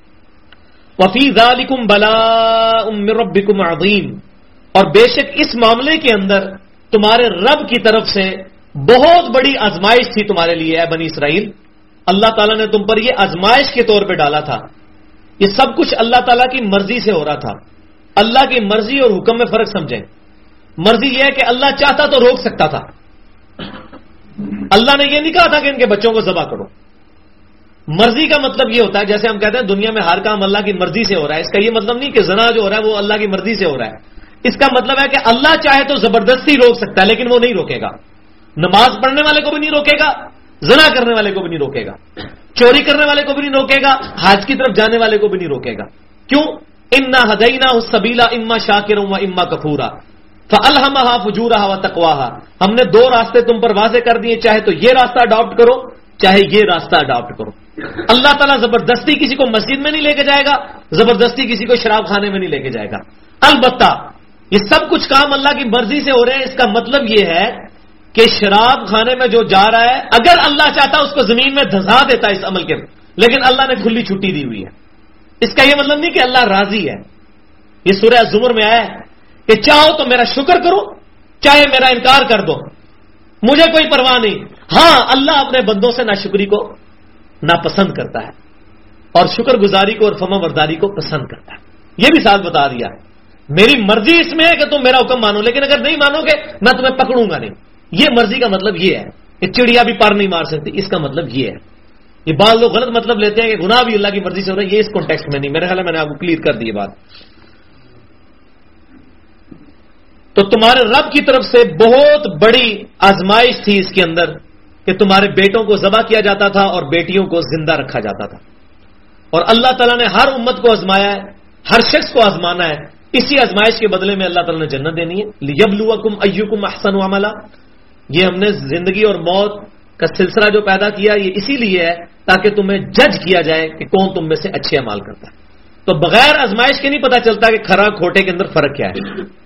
وَفِي ذَلِكُمْ بَلَاءٌ مِّن رَبِّكُمْ عَظِيمٌ، اور بے شک اس معاملے کے اندر تمہارے رب کی طرف سے بہت بڑی آزمائش تھی تمہارے لیے اے بنی اسرائیل، اللہ تعالیٰ نے تم پر یہ آزمائش کے طور پہ ڈالا تھا۔ یہ سب کچھ اللہ تعالیٰ کی مرضی سے ہو رہا تھا۔ اللہ کی مرضی اور حکم میں فرق سمجھیں۔ مرضی یہ ہے کہ اللہ چاہتا تو روک سکتا تھا، اللہ نے یہ نہیں کہا تھا کہ ان کے بچوں کو ذبح کرو۔ مرضی کا مطلب یہ ہوتا ہے، جیسے ہم کہتے ہیں دنیا میں ہر کام اللہ کی مرضی سے ہو رہا ہے، اس کا یہ مطلب نہیں کہ زنا جو ہو رہا ہے وہ اللہ کی مرضی سے ہو رہا ہے۔ اس کا مطلب ہے کہ اللہ چاہے تو زبردستی روک سکتا ہے لیکن وہ نہیں روکے گا۔ نماز پڑھنے والے کو بھی نہیں روکے گا، زنا کرنے والے کو بھی نہیں روکے گا، چوری کرنے والے کو بھی نہیں روکے گا، حج کی طرف جانے والے کو بھی نہیں روکے گا۔ کیوں؟ انا ہدیناہ السبیل اما شاکرا و اما کفورا فالہمہا فجورہا و تقواہا، ہم نے دو راستے تم پر واضح کر دیے، چاہے تو یہ راستہ اڈاپٹ کرو چاہے یہ راستہ اڈاپٹ کرو۔ اللہ تعالیٰ زبردستی کسی کو مسجد میں نہیں لے کے جائے گا، زبردستی کسی کو شراب خانے میں نہیں لے کے جائے گا۔ البتہ یہ سب کچھ کام اللہ کی مرضی سے ہو رہے ہیں، اس کا مطلب یہ ہے کہ شراب خانے میں جو جا رہا ہے اگر اللہ چاہتا اس کو زمین میں دھسا دیتا اس عمل کے، لیکن اللہ نے کھلی چھٹی دی ہوئی ہے۔ اس کا یہ مطلب نہیں کہ اللہ راضی ہے۔ یہ سورہ زمر میں آیا ہے کہ چاہو تو میرا شکر کرو چاہے میرا انکار کر دو، مجھے کوئی پرواہ نہیں۔ ہاں اللہ اپنے بندوں سے ناشکری کو ناپسند کرتا ہے اور شکر گزاری کو اور فرما برداری کو پسند کرتا ہے۔ یہ بھی ساتھ بتا دیا، میری مرضی اس میں ہے کہ تم میرا حکم مانو، لیکن اگر نہیں مانو گے میں تمہیں پکڑوں گا نہیں۔ یہ مرضی کا مطلب یہ ہے کہ چڑیا بھی پر نہیں مار سکتی، اس کا مطلب یہ ہے۔ یہ بعض لوگ غلط مطلب لیتے ہیں کہ گناہ بھی اللہ کی مرضی سے ہو رہا ہے، یہ اس کانٹیکسٹ میں نہیں، میرے خیال ہے میں نے آپ کو کلیئر کر دی بات۔ تو تمہارے رب کی طرف سے بہت بڑی آزمائش تھی اس کے اندر کہ تمہارے بیٹوں کو ذبح کیا جاتا تھا اور بیٹیوں کو زندہ رکھا جاتا تھا، اور اللہ تعالیٰ نے ہر امت کو آزمایا ہے، ہر شخص کو آزمانا ہے۔ اسی آزمائش کے بدلے میں اللہ تعالیٰ نے جنت دینی ہے۔ لیبلوکم ایکم احسن عملا، یہ ہم نے زندگی اور موت کا سلسلہ جو پیدا کیا یہ اسی لیے ہے تاکہ تمہیں جج کیا جائے کہ کون تم میں سے اچھے اعمال کرتا ہے۔ تو بغیر آزمائش کے نہیں پتا چلتا کہ کھرا کھوٹے کے اندر فرق کیا ہے.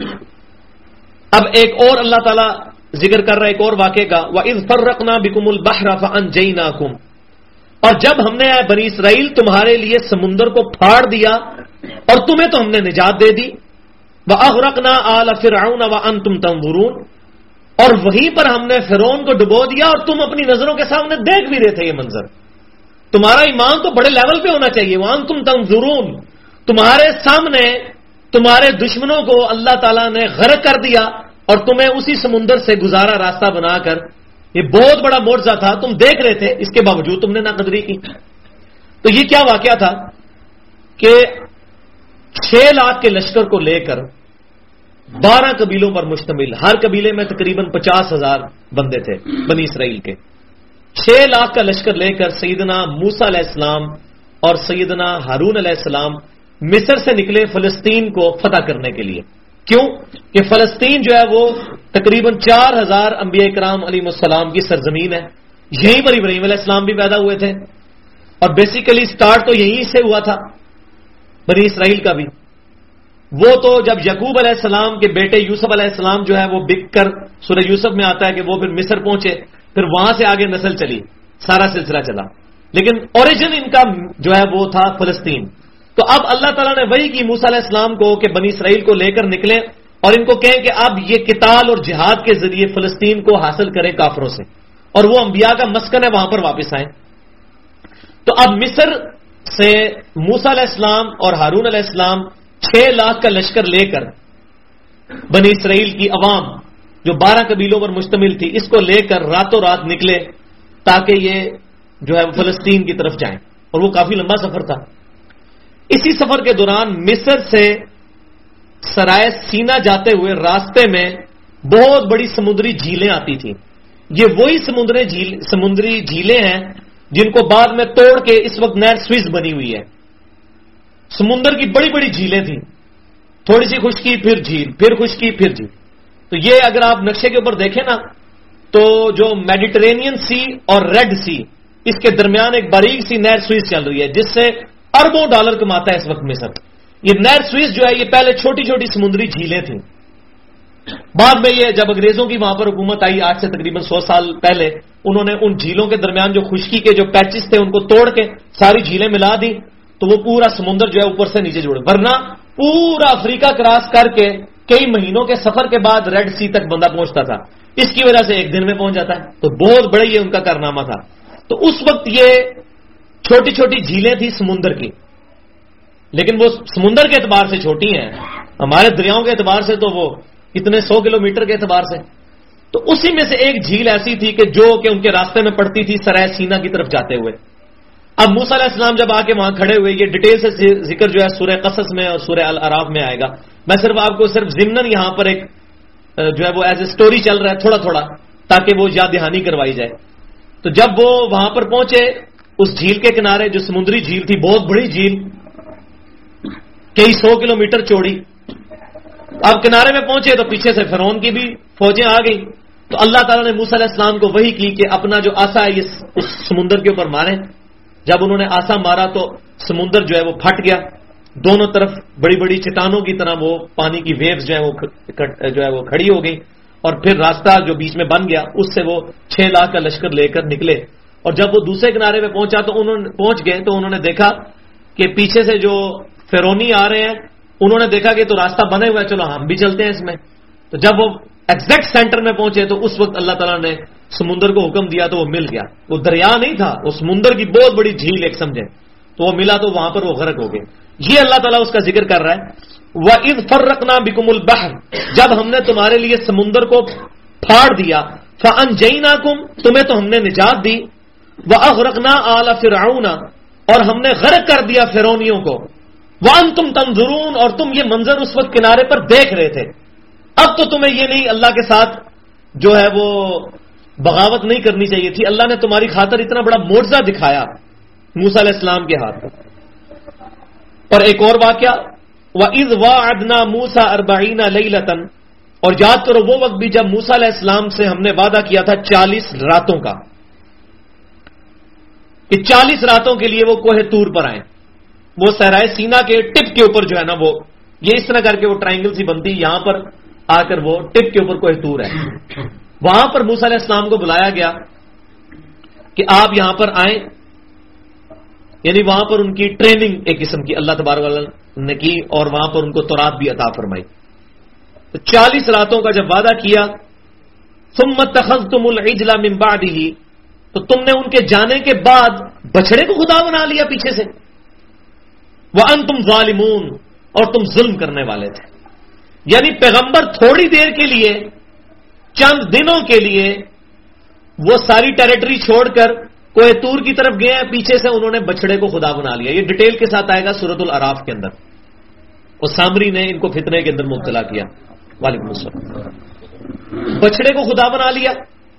اب ایک اور اللہ تعالیٰ ذکر کر رہا ہے ایک اور واقعے کا، وَإِذْ فَرَّقْنَا بِكُمُ الْبَحْرَ فَأَنْجَيْنَاكُمْ، اور جب ہم نے اے بنی اسرائیل تمہارے لیے سمندر کو پھاڑ دیا اور تمہیں تو ہم نے نجات دے دی. وَأَغْرَقْنَا آلَ فِرْعَوْنَ وَأَنْتُمْ تَنظُرُونَ، اور وہیں پر ہم نے فرعون کو ڈبو دیا اور تم اپنی نظروں کے سامنے دیکھ بھی رہے تھے یہ منظر. تمہارا ایمان تو بڑے لیول پہ ہونا چاہیے. وَأَنْتُمْ تَنظُرُونَ، تمہارے سامنے تمہارے دشمنوں کو اللہ تعالیٰ نے غرق کر دیا اور تمہیں اسی سمندر سے گزارا راستہ بنا کر. یہ بہت بڑا معجزہ تھا، تم دیکھ رہے تھے، اس کے باوجود تم نے ناقدری کی. تو یہ کیا واقعہ تھا کہ چھ لاکھ کے لشکر کو لے کر بارہ قبیلوں پر مشتمل، ہر قبیلے میں تقریباً پچاس ہزار بندے تھے بنی اسرائیل کے. چھ لاکھ کا لشکر لے کر سیدنا موسیٰ علیہ السلام اور سیدنا ہارون علیہ السلام مصر سے نکلے فلسطین کو فتح کرنے کے لیے. کیوں کہ فلسطین جو ہے وہ تقریباً چار ہزار انبیاء کرام علیہ السلام کی سرزمین ہے. یہیں پر ابراہیم علیہ السلام بھی پیدا ہوئے تھے اور بیسیکلی سٹارٹ تو یہیں سے ہوا تھا بنی اسرائیل کا بھی. وہ تو جب یعقوب علیہ السلام کے بیٹے یوسف علیہ السلام جو ہے وہ بک کر، سورہ یوسف میں آتا ہے کہ وہ پھر مصر پہنچے، پھر وہاں سے آگے نسل چلی، سارا سلسلہ چلا، لیکن اوریجن ان کا جو ہے وہ تھا فلسطین. تو اب اللہ تعالیٰ نے وہی کی موسیٰ علیہ السلام کو کہ بنی اسرائیل کو لے کر نکلیں اور ان کو کہیں کہ اب یہ قتال اور جہاد کے ذریعے فلسطین کو حاصل کریں کافروں سے، اور وہ انبیاء کا مسکن ہے وہاں پر واپس آئیں. تو اب مصر سے موسیٰ علیہ السلام اور ہارون علیہ السلام چھ لاکھ کا لشکر لے کر بنی اسرائیل کی عوام جو بارہ قبیلوں پر مشتمل تھی اس کو لے کر راتوں رات نکلے تاکہ یہ جو ہے فلسطین کی طرف جائیں، اور وہ کافی لمبا سفر تھا. اسی سفر کے دوران مصر سے سرائے سینا جاتے ہوئے راستے میں بہت بڑی سمندری جھیلیں آتی تھیں. یہ وہی سمندری جھیل سمندری جھیلیں ہیں جن کو بعد میں توڑ کے اس وقت نہر سوئس بنی ہوئی ہے. سمندر کی بڑی بڑی جھیلیں تھیں، تھوڑی سی خشکی پھر جھیل، پھر خشکی پھر جھیل. تو یہ اگر آپ نقشے کے اوپر دیکھیں نا تو جو میڈیٹرینین سی اور ریڈ سی اس کے درمیان ایک باریک سی نہر سوئس چل رہی ہے جس سے اربوں ڈالر کماتا ہے اس وقت مصر. یہ نہر سوئس جو ہے یہ پہلے چھوٹی چھوٹی سمندری جھیلیں تھیں. بعد میں یہ جب انگریزوں کی وہاں پر حکومت آئی آج سے تقریباً سو سال پہلے، انہوں نے ان جھیلوں کے درمیان جو خشکی کے جو پیچز تھے ان کو توڑ کے ساری جھیلیں ملا دی، تو وہ پورا سمندر جو ہے اوپر سے نیچے جوڑے. ورنہ پورا افریقہ کراس کر کے کئی مہینوں کے سفر کے بعد ریڈ سی تک بندہ پہنچتا تھا، اس کی وجہ سے ایک دن میں پہنچ جاتا ہے. تو بہت بڑا یہ ان کا کارنامہ تھا. تو اس وقت یہ چھوٹی چھوٹی جھیلیں تھیں سمندر کی، لیکن وہ سمندر کے اعتبار سے چھوٹی ہیں، ہمارے دریاؤں کے اعتبار سے تو وہ کتنے سو کلومیٹر کے اعتبار سے. تو اسی میں سے ایک جھیل ایسی تھی کہ جو کہ ان کے راستے میں پڑتی تھی سرائے سینا کی طرف جاتے ہوئے. اب موسیٰ علیہ السلام جب آ کے وہاں کھڑے ہوئے، یہ ڈیٹیل سے ذکر جو ہے سورہ قصص میں اور سورہ الاعراف میں آئے گا. میں صرف آپ کو صرف ضمناً یہاں پر ایک جو ہے وہ ایز اے اسٹوری چل رہا ہے تھوڑا تھوڑا تاکہ وہ یاد دہانی کروائی جائے. تو جب وہ وہاں پر پہنچے اس جھیل کے کنارے، جو سمندری جھیل تھی، بہت بڑی جھیل، کئی سو کلومیٹر چوڑی. اب کنارے میں پہنچے تو پیچھے سے فرعون کی بھی فوجیں آ گئی. تو اللہ تعالیٰ نے موسیٰ علیہ السلام کو وحی کی کہ اپنا جو آسا ہے یہ اس سمندر کے اوپر ماریں. جب انہوں نے آسا مارا تو سمندر جو ہے وہ پھٹ گیا، دونوں طرف بڑی بڑی چٹانوں کی طرح وہ پانی کی ویوز جو ہے وہ جو ہے وہ کھڑی ہو گئی، اور پھر راستہ جو بیچ میں بن گیا اس سے وہ چھ لاکھ کا لشکر لے کر نکلے. اور جب وہ دوسرے کنارے پہ پہنچا تو انہوں نے پہنچ گئے تو انہوں نے دیکھا کہ پیچھے سے جو فرعونی آ رہے ہیں، انہوں نے دیکھا کہ تو راستہ بنے ہوا ہے، چلو ہم بھی چلتے ہیں اس میں. تو جب وہ ایگزیکٹ سینٹر میں پہنچے تو اس وقت اللہ تعالیٰ نے سمندر کو حکم دیا تو وہ مل گیا. وہ دریا نہیں تھا، وہ سمندر کی بہت بڑی جھیل ایک سمجھے، تو وہ ملا تو وہاں پر وہ غرق ہو گئے. یہ اللہ تعالیٰ اس کا ذکر کر رہا ہے. وَإِذْ فَرَّقْنَا بِكُمُ الْبَحْرَ، جب ہم نے تمہارے لیے سمندر کو پھاڑ دیا، فَأَنْجَيْنَاكُمْ، تمہیں تو ہم نے نجات دی، وَأَغْرَقْنَا آلَ فِرْعَوْنَ، اور ہم نے غرق کر دیا فرعونیوں کو، وَأَنْتُمْ تَنْظُرُونَ، اور تم یہ منظر اس وقت کنارے پر دیکھ رہے تھے. اب تو تمہیں یہ نہیں اللہ کے ساتھ جو ہے وہ بغاوت نہیں کرنی چاہیے تھی. اللہ نے تمہاری خاطر اتنا بڑا معجزہ دکھایا موسیٰ علیہ السلام کے ہاتھ میں. اور ایک اور واقعہ، وَإِذْ وَاعَدْنَا مُوسَىٰ أَرْبَعِينَ لَيْلَةً، اور یاد کرو وہ وقت بھی جب موسیٰ علیہ السلام سے ہم نے وعدہ کیا تھا چالیس راتوں کا، کہ چالیس راتوں کے لیے وہ کوہ طور پر آئیں. وہ صحرائے سینا کے ٹپ کے اوپر جو ہے نا وہ یہ اس طرح کر کے وہ ٹرائنگل سی بنتی, یہاں پر آ کر وہ ٹپ کے اوپر کوہ طور ہے. وہاں پر موسیٰ علیہ السلام کو بلایا گیا کہ آپ یہاں پر آئیں, یعنی وہاں پر ان کی ٹریننگ ایک قسم کی اللہ تبارک و تعالی نے کی اور وہاں پر ان کو تورات بھی عطا فرمائی. تو چالیس راتوں کا جب وعدہ کیا, ثم اتخذتم العجل من بعده, تو تم نے ان کے جانے کے بعد بچڑے کو خدا بنا لیا پیچھے سے. وانتم ظالمون, اور تم ظلم کرنے والے تھے. یعنی پیغمبر تھوڑی دیر کے لیے, چند دنوں کے لیے وہ ساری ٹیریٹری چھوڑ کر کوہ طور کی طرف گئے ہیں, پیچھے سے انہوں نے بچڑے کو خدا بنا لیا. یہ ڈیٹیل کے ساتھ آئے گا سورۃ الاعراف کے اندر. اور سامری نے ان کو فتنے کے اندر مبتلا کیا. وعلیکم السلام. بچڑے کو خدا بنا لیا.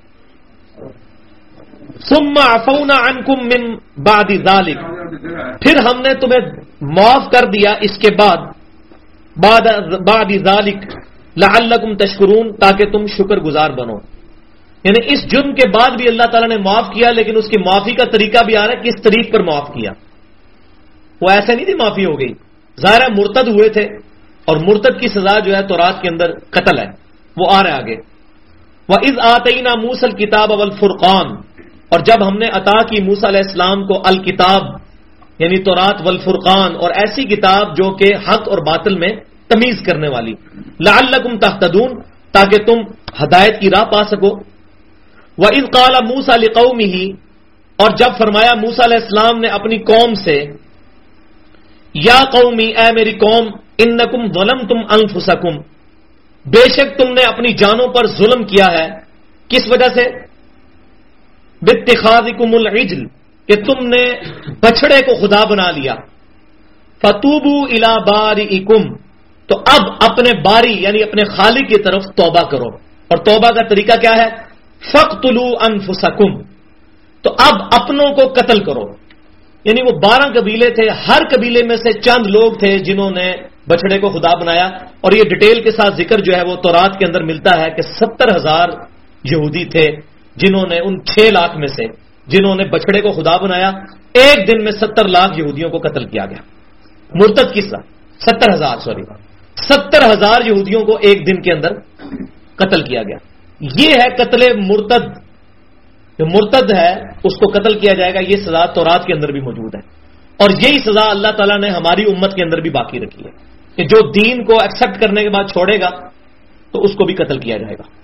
ثم عفونا عنکم من بعد ذلک, پھر ہم نے تمہیں معاف کر دیا اس کے بعد, بعد بعد ذلک لعلکم تشکرون, تاکہ تم شکر گزار بنو. یعنی اس جرم کے بعد بھی اللہ تعالیٰ نے معاف کیا, لیکن اس کی معافی کا طریقہ بھی آ رہا ہے, کس طریق پر معاف کیا. وہ ایسے نہیں تھی معافی ہو گئی, ظاہر مرتد ہوئے تھے, اور مرتد کی سزا جو ہے تورات کے اندر قتل ہے. وہ آ رہا ہے آگے. وَإِذْ آتَيْنَا مُوسَى الْكِتَابَ وَالْفُرْقَانَ, اور جب ہم نے عطا کی موسیٰ علیہ السلام کو الکتاب یعنی تورات والفرقان, اور ایسی کتاب جو کہ حق اور باطل میں تمیز کرنے والی. لعلکم تہتدون, تاکہ تم ہدایت کی راہ پا سکو. وَإِذْ قَالَ مُوسَى لِقَوْمِهِ, اور جب فرمایا موسیٰ علیہ السلام نے اپنی قوم سے, یا قومی, اے میری قوم, انکم ظلمتم انفسکم, بے شک تم نے اپنی جانوں پر ظلم کیا ہے. کس وجہ سے؟ باتخاذکم العجل, کہ تم نے بچڑے کو خدا بنا لیا. فتوبوا الی بارئکم, تو اب اپنے باری یعنی اپنے خالق کی طرف توبہ کرو. اور توبہ کا طریقہ کیا ہے؟ فقتلوا انفسکم, تو اب اپنوں کو قتل کرو. یعنی وہ بارہ قبیلے تھے, ہر قبیلے میں سے چند لوگ تھے جنہوں نے بچڑے کو خدا بنایا. اور یہ ڈیٹیل کے ساتھ ذکر جو ہے وہ تورات کے اندر ملتا ہے کہ ستر ہزار یہودی تھے جنہوں نے, ان چھ لاکھ میں سے جنہوں نے بچڑے کو خدا بنایا. ایک دن میں ستر لاکھ یہودیوں کو قتل کیا گیا. مرتد کس طرح؟ ستر ہزار سوری ستر ہزار یہودیوں کو ایک دن کے اندر قتل کیا گیا. یہ ہے قتل مرتد. جو مرتد ہے اس کو قتل کیا جائے گا. یہ سزا تورات کے اندر بھی موجود ہے, اور یہی سزا اللہ تعالیٰ نے ہماری امت کے اندر بھی باقی رکھی ہے کہ جو دین کو ایکسپٹ کرنے کے بعد چھوڑے گا تو اس کو بھی قتل کیا جائے گا.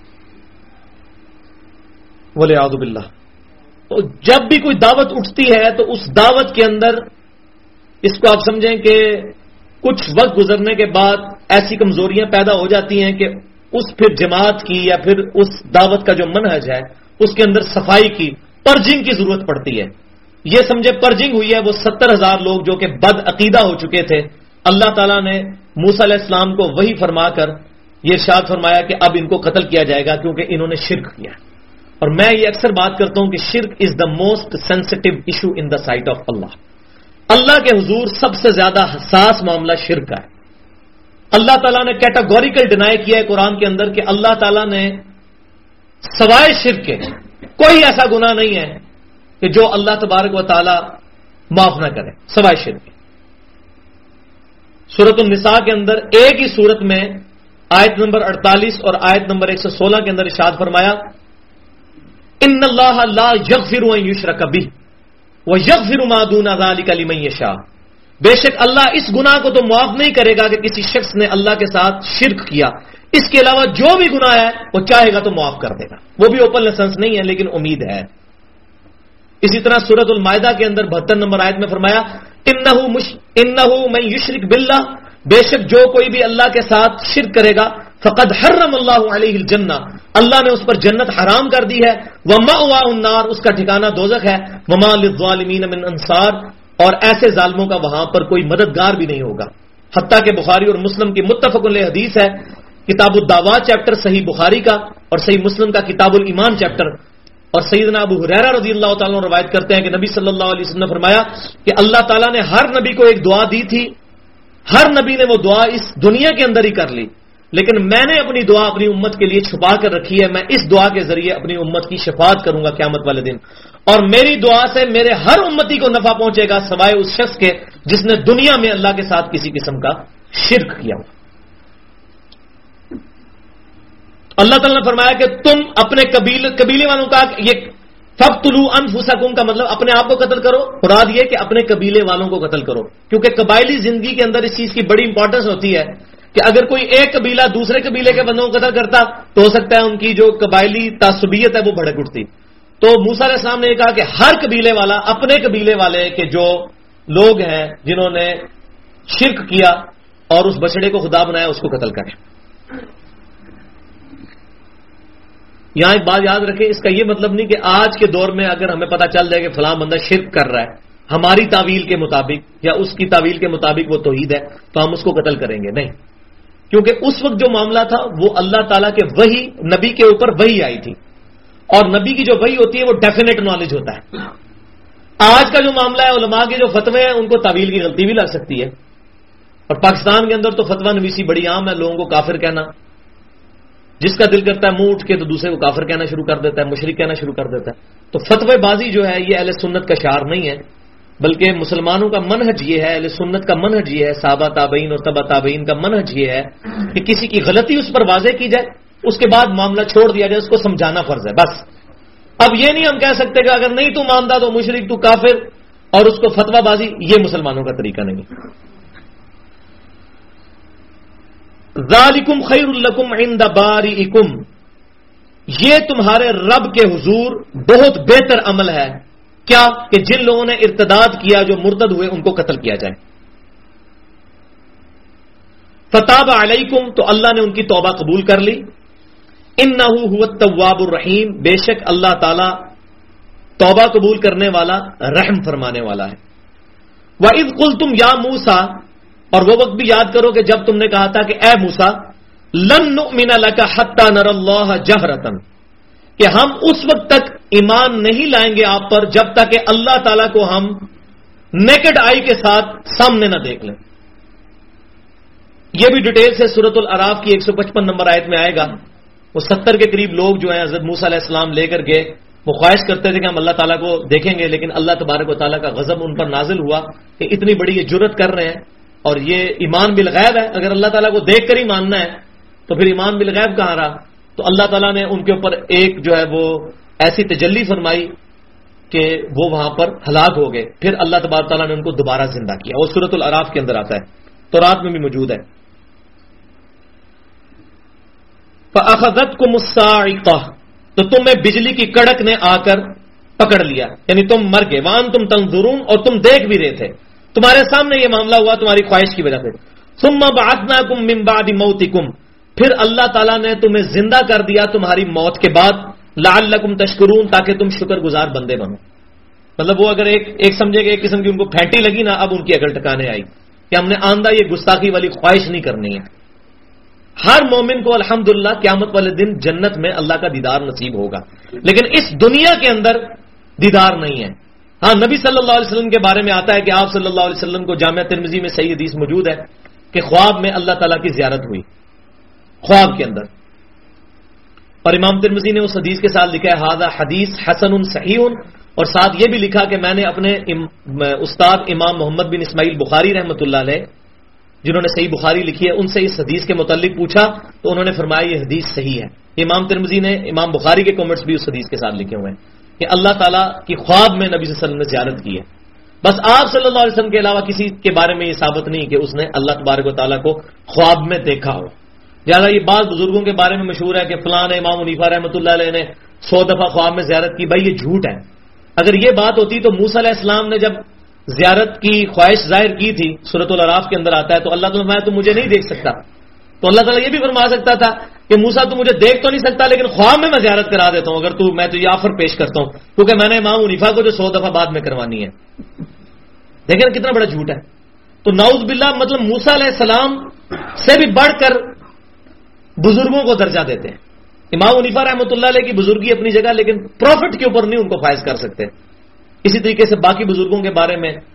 وَلِعَاذُ بِاللَّهِ. تو جب بھی کوئی دعوت اٹھتی ہے تو اس دعوت کے اندر اس کو آپ سمجھیں کہ کچھ وقت گزرنے کے بعد ایسی کمزوریاں پیدا ہو جاتی ہیں کہ اس پھر جماعت کی یا پھر اس دعوت کا جو منہج ہے اس کے اندر صفائی کی, پرجنگ کی ضرورت پڑتی ہے. یہ سمجھے پرجنگ ہوئی ہے وہ ستر ہزار لوگ جو کہ بد عقیدہ ہو چکے تھے. اللہ تعالیٰ نے موسیٰ علیہ السلام کو وہی فرما کر یہ ارشاد فرمایا کہ اب ان کو قتل کیا جائے گا کیونکہ انہوں نے شرک کیا. اور میں یہ اکثر بات کرتا ہوں کہ شرک is the most sensitive issue in the sight of Allah. اللہ کے حضور سب سے زیادہ حساس معاملہ شرک کا ہے. اللہ تعالیٰ نے کیٹاگوریکل ڈینائی کیا ہے قرآن کے اندر کہ اللہ تعالیٰ نے سوائے شرک کے کوئی ایسا گناہ نہیں ہے کہ جو اللہ تبارک و تعالی معاف نہ کرے سوائے شرک کے. سورۃ النساء کے اندر ایک ہی سورت میں آیت نمبر اڑتالیس اور آیت نمبر ایک سو سولہ کے اندر ارشاد فرمایا, ان اللہ لا یغفر ان یشرک بہ ویغفر ما دون ذلک لمن یشاء, بے شک اللہ اس گناہ کو تو معاف نہیں کرے گا کہ کسی شخص نے اللہ کے ساتھ شرک کیا, اس کے علاوہ جو بھی گناہ ہے وہ چاہے گا تو معاف کر دے گا. وہ بھی اوپن لائسنس نہیں ہے لیکن امید ہے. اسی طرح سورۃ المائدہ کے اندر بہتر نمبر آیت میں فرمایا, انہ مش انہ من یشرک باللہ, بے شک جو کوئی بھی اللہ کے ساتھ شرک کرے گا فقد حرم اللہ علیہ الجنہ, اللہ نے اس پر جنت حرام کر دی ہے. ومأواہ النار, اس کا ٹھکانہ دوزخ ہے. وما للظالمین من انصار, اور ایسے ظالموں کا وہاں پر کوئی مددگار بھی نہیں ہوگا. حتیٰ کہ بخاری اور مسلم کی متفق علیہ حدیث ہے, کتاب الدعوات چیپٹر صحیح بخاری کا اور صحیح مسلم کا کتاب الایمان چیپٹر, اور سیدنا ابو ہریرہ رضی اللہ تعالیٰ عنہ روایت کرتے ہیں کہ نبی صلی اللہ علیہ وسلم نے فرمایا کہ اللہ تعالیٰ نے ہر نبی کو ایک دعا دی تھی, ہر نبی نے وہ دعا اس دنیا کے اندر ہی کر لی, لیکن میں نے اپنی دعا اپنی امت کے لیے چھپا کر رکھی ہے. میں اس دعا کے ذریعے اپنی امت کی شفاعت کروں گا قیامت والے دن, اور میری دعا سے میرے ہر امتی کو نفع پہنچے گا سوائے اس شخص کے جس نے دنیا میں اللہ کے ساتھ کسی قسم کا شرک کیا. اللہ تعالیٰ نے فرمایا کہ تم اپنے قبیلے قبیلے والوں کا یہ فَقْتُلُوا أَنفُسَكُمْ کا مطلب اپنے آپ کو قتل کرو, مراد یہ کہ اپنے قبیلے والوں کو قتل کرو, کیونکہ قبائلی زندگی کے اندر اس چیز کی بڑی امپورٹنس ہوتی ہے کہ اگر کوئی ایک قبیلہ دوسرے قبیلے کے بندوں کو قتل کرتا تو ہو سکتا ہے ان کی جو قبائلی تعصبیت ہے وہ بھڑک اٹھتی. تو موسیٰ علیہ السلام نے یہ کہا کہ ہر قبیلے والا اپنے قبیلے والے کے جو لوگ ہیں جنہوں نے شرک کیا اور اس بچڑے کو خدا بنایا اس کو قتل کرے. یہاں ایک بات یاد رکھیں, اس کا یہ مطلب نہیں کہ آج کے دور میں اگر ہمیں پتہ چل جائے کہ فلاں بندہ شرک کر رہا ہے ہماری تعویل کے مطابق یا اس کی تعویل کے مطابق وہ توحید ہے تو ہم اس کو قتل کریں گے, نہیں. کیونکہ اس وقت جو معاملہ تھا وہ اللہ تعالیٰ کے وحی نبی کے اوپر وحی آئی تھی, اور نبی کی جو وحی ہوتی ہے وہ ڈیفینیٹ نالج ہوتا ہے. آج کا جو معاملہ ہے علماء کے جو فتوے ہیں ان کو تعویل کی غلطی بھی لگ سکتی ہے, اور پاکستان کے اندر تو فتویٰ نویسی بڑی عام ہے, لوگوں کو کافر کہنا, جس کا دل کرتا ہے منہ اٹھ کے تو دوسرے کو کافر کہنا شروع کر دیتا ہے, مشرک کہنا شروع کر دیتا ہے. تو فتوی بازی جو ہے یہ اہل سنت کا شعار نہیں ہے, بلکہ مسلمانوں کا منہج یہ ہے, اہل سنت کا منہج یہ ہے, صحابہ تابعین اور تبع تابعین کا منہج یہ ہے کہ کسی کی غلطی اس پر واضح کی جائے, اس کے بعد معاملہ چھوڑ دیا جائے, اس کو سمجھانا فرض ہے بس. اب یہ نہیں ہم کہہ سکتے کہ اگر نہیں تو مانتا تو مشرک تو کافر اور اس کو فتوی بازی, یہ مسلمانوں کا طریقہ نہیں. ذالکم خیر لکم عند بارئکم, یہ تمہارے رب کے حضور بہت بہتر عمل ہے. کیا کہ جن لوگوں نے ارتداد کیا, جو مرتد ہوئے, ان کو قتل کیا جائے. فتاب علیکم, تو اللہ نے ان کی توبہ قبول کر لی. انہ هو التواب الرحیم, بے شک اللہ تعالی توبہ قبول کرنے والا رحم فرمانے والا ہے. وَإِذْ قُلْتُمْ يَا مُوسَىٰ, اور وہ وقت بھی یاد کرو کہ جب تم نے کہا تھا کہ اے موسیٰ لن نؤمن لک حتی نری اللہ جہرۃ, کہ ہم اس وقت تک ایمان نہیں لائیں گے آپ پر جب تک کہ اللہ تعالیٰ کو ہم نیکڈ آئی کے ساتھ سامنے نہ دیکھ لیں. یہ بھی ڈیٹیل سے سورۃ الاعراف کی ایک سو پچپن نمبر آیت میں آئے گا. وہ ستر کے قریب لوگ جو ہیں حضرت موسیٰ علیہ السلام لے کر گئے, وہ خواہش کرتے تھے کہ ہم اللہ تعالیٰ کو دیکھیں گے, لیکن اللہ تبارک و تعالیٰ کا غضب ان پر نازل ہوا کہ اتنی بڑی یہ جرت کر رہے ہیں, اور یہ ایمان بالغیب ہے. اگر اللہ تعالیٰ کو دیکھ کر ہی ماننا ہے تو پھر ایمان بالغیب کہاں رہا. تو اللہ تعالیٰ نے ان کے اوپر ایک جو ہے وہ ایسی تجلی فرمائی کہ وہ وہاں پر ہلاک ہو گئے. پھر اللہ تبارک تعالیٰ نے ان کو دوبارہ زندہ کیا. وہ سورۃ الاعراف کے اندر آتا ہے, تورات میں بھی موجود ہے. فَأَخَذَتْكُمُ الصَّاعِقَةُ, تو تمہیں بجلی کی کڑک نے آ کر پکڑ لیا, یعنی تم مر گئے. وَأَنْتُمْ تَنْظُرُونَ, اور تم دیکھ بھی رہے تھے, تمہارے سامنے یہ معاملہ ہوا تمہاری خواہش کی وجہ سے. ثُمَّ بَعَثْنَاكُم مِّن بَعْدِ مَوْتِكُمْ, پھر اللہ تعالیٰ نے تمہیں زندہ کر دیا تمہاری موت کے بعد. لعلکم تشکرون, تاکہ تم شکر گزار بندے بنو. مطلب وہ اگر ایک ایک سمجھے کہ ایک قسم کی ان کو پھینٹی لگی نا, اب ان کی عقل ٹکانے آئی کہ ہم نے آندہ یہ گستاخی والی خواہش نہیں کرنی ہے. ہر مومن کو الحمدللہ قیامت والے دن جنت میں اللہ کا دیدار نصیب ہوگا, لیکن اس دنیا کے اندر دیدار نہیں ہے. ہاں, نبی صلی اللہ علیہ وسلم کے بارے میں آتا ہے کہ آپ صلی اللہ علیہ وسلم کو جامعہ ترمذی میں صحیح حدیث موجود ہے کہ خواب میں اللہ تعالیٰ کی زیارت ہوئی, خواب کے اندر. اور امام ترمذی نے اس حدیث کے ساتھ لکھا ہے ھذا حدیث حسن صحیح, اور ساتھ یہ بھی لکھا کہ میں نے اپنے استاد امام محمد بن اسماعیل بخاری رحمۃ اللہ علیہ, جنہوں نے صحیح بخاری لکھی ہے, ان سے اس حدیث کے متعلق پوچھا تو انہوں نے فرمایا یہ حدیث صحیح ہے. امام ترمذی نے امام بخاری کے کامنٹس بھی اس حدیث کے ساتھ لکھے ہوئے ہیں کہ اللہ تعالیٰ کی خواب میں نبی صلی اللہ علیہ وسلم نے زیارت کی ہے. بس آپ صلی اللہ علیہ وسلم کے علاوہ کسی کے بارے میں یہ ثابت نہیں کہ اس نے اللہ تبارک و تعالیٰ کو خواب میں دیکھا ہو. زیادہ یہ بعض بزرگوں کے بارے میں مشہور ہے کہ فلاں امام حنیفہ رحمۃ اللہ علیہ نے سو دفعہ خواب میں زیارت کی. بھائی یہ جھوٹ ہے. اگر یہ بات ہوتی تو موسیٰ علیہ السلام نے جب زیارت کی خواہش ظاہر کی تھی, سورۃ الاعراف کے اندر آتا ہے, تو اللہ تعالیٰ نے فرمایا تم مجھے نہیں دیکھ سکتا. تو اللہ تعالیٰ یہ بھی فرما سکتا تھا کہ موسیٰ تو مجھے دیکھ تو نہیں سکتا, لیکن خواب میں میں زیارت کرا دیتا ہوں اگر تو میں تو یہ آفر پیش کرتا ہوں, کیونکہ میں نے امام حنیفہ کو جو سو دفعہ بعد میں کروانی ہے. دیکھیں کتنا بڑا جھوٹ ہے. تو نعوذ باللہ, مطلب موسیٰ علیہ السلام سے بھی بڑھ کر بزرگوں کو درجہ دیتے ہیں. امام حنیفہ رحمۃ اللہ علیہ کی بزرگی اپنی جگہ, لیکن پروفٹ کے اوپر نہیں ان کو فائز کر سکتے. اسی طریقے سے باقی بزرگوں کے بارے میں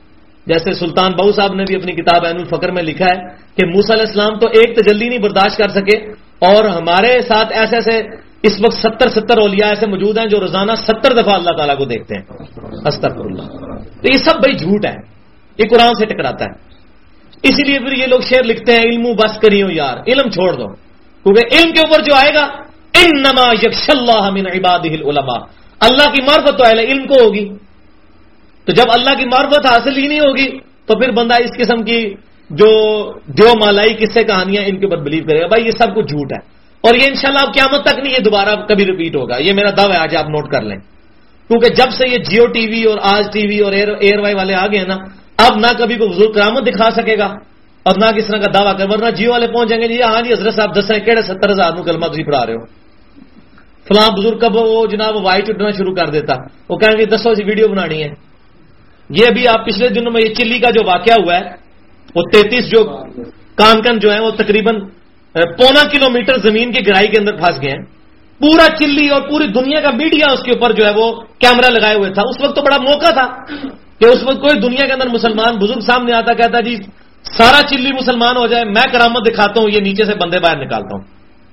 جیسے سلطان بہو صاحب نے بھی اپنی کتاب عین الفقر میں لکھا ہے کہ موسیٰ علیہ السلام تو ایک تجلی نہیں برداشت کر سکے، اور ہمارے ساتھ ایسے ایسے اس وقت ستر ستر اولیاء ایسے موجود ہیں جو روزانہ ستر دفعہ اللہ تعالیٰ کو دیکھتے ہیں، استغفر اللہ۔ تو یہ سب بھائی جھوٹ ہے، یہ قرآن سے ٹکراتا ہے۔ اسی لیے پھر یہ لوگ شعر لکھتے ہیں علم بس کریو یار، علم چھوڑ دو، کیونکہ علم کے اوپر جو آئے گا انما یخشی اللہ من عبادہ العلماء، اللہ کی معرفت تو اہل علم کو ہوگی، تو جب اللہ کی معرفت حاصل ہی نہیں ہوگی تو پھر بندہ اس قسم کی جو دیو مالائی قصے کہانیاں ان کے اوپر بلیو کرے گا۔ بھائی یہ سب کچھ جھوٹ ہے، اور یہ انشاءاللہ اب قیامت تک نہیں یہ دوبارہ کبھی ریپیٹ ہوگا، یہ میرا دعویٰ ہے، آج آپ نوٹ کر لیں، کیونکہ جب سے یہ جیو ٹی وی اور آج ٹی وی اور ایئر ایئر وائی والے آ گئے ہیں نا، اب نہ کبھی کوئی حضور کرامت دکھا سکے گا اور نہ کس طرح کا دعویٰ کر، ورنہ جیو والے پہنچ جائیں گے جی ہاں جی حضرت صاحب دس کہڑے ستر ہزار نو کلمہ تھی پڑھا رہے ہو، فلاں بزرگ کب وہ جناب وائٹ اٹھنا شروع کر دیتا، وہ کہیں گے دسو سی ویڈیو بنانی ہے۔ یہ ابھی آپ پچھلے دنوں میں یہ چلی کا جو واقعہ ہوا ہے، وہ تینتیس جو کان کن جو ہے وہ تقریباً پونا کلو میٹر زمین کی گہرائی کے اندر پھنس گئے ہیں، پورا چلی اور پوری دنیا کا میڈیا اس کے اوپر جو ہے وہ کیمرہ لگائے ہوئے تھا۔ اس وقت تو بڑا موقع تھا کہ اس وقت کوئی دنیا کے اندر مسلمان بزرگ سامنے آتا کہتا جی سارا چلی مسلمان ہو جائے، میں کرامت دکھاتا ہوں، یہ نیچے سے بندے باہر نکالتا ہوں۔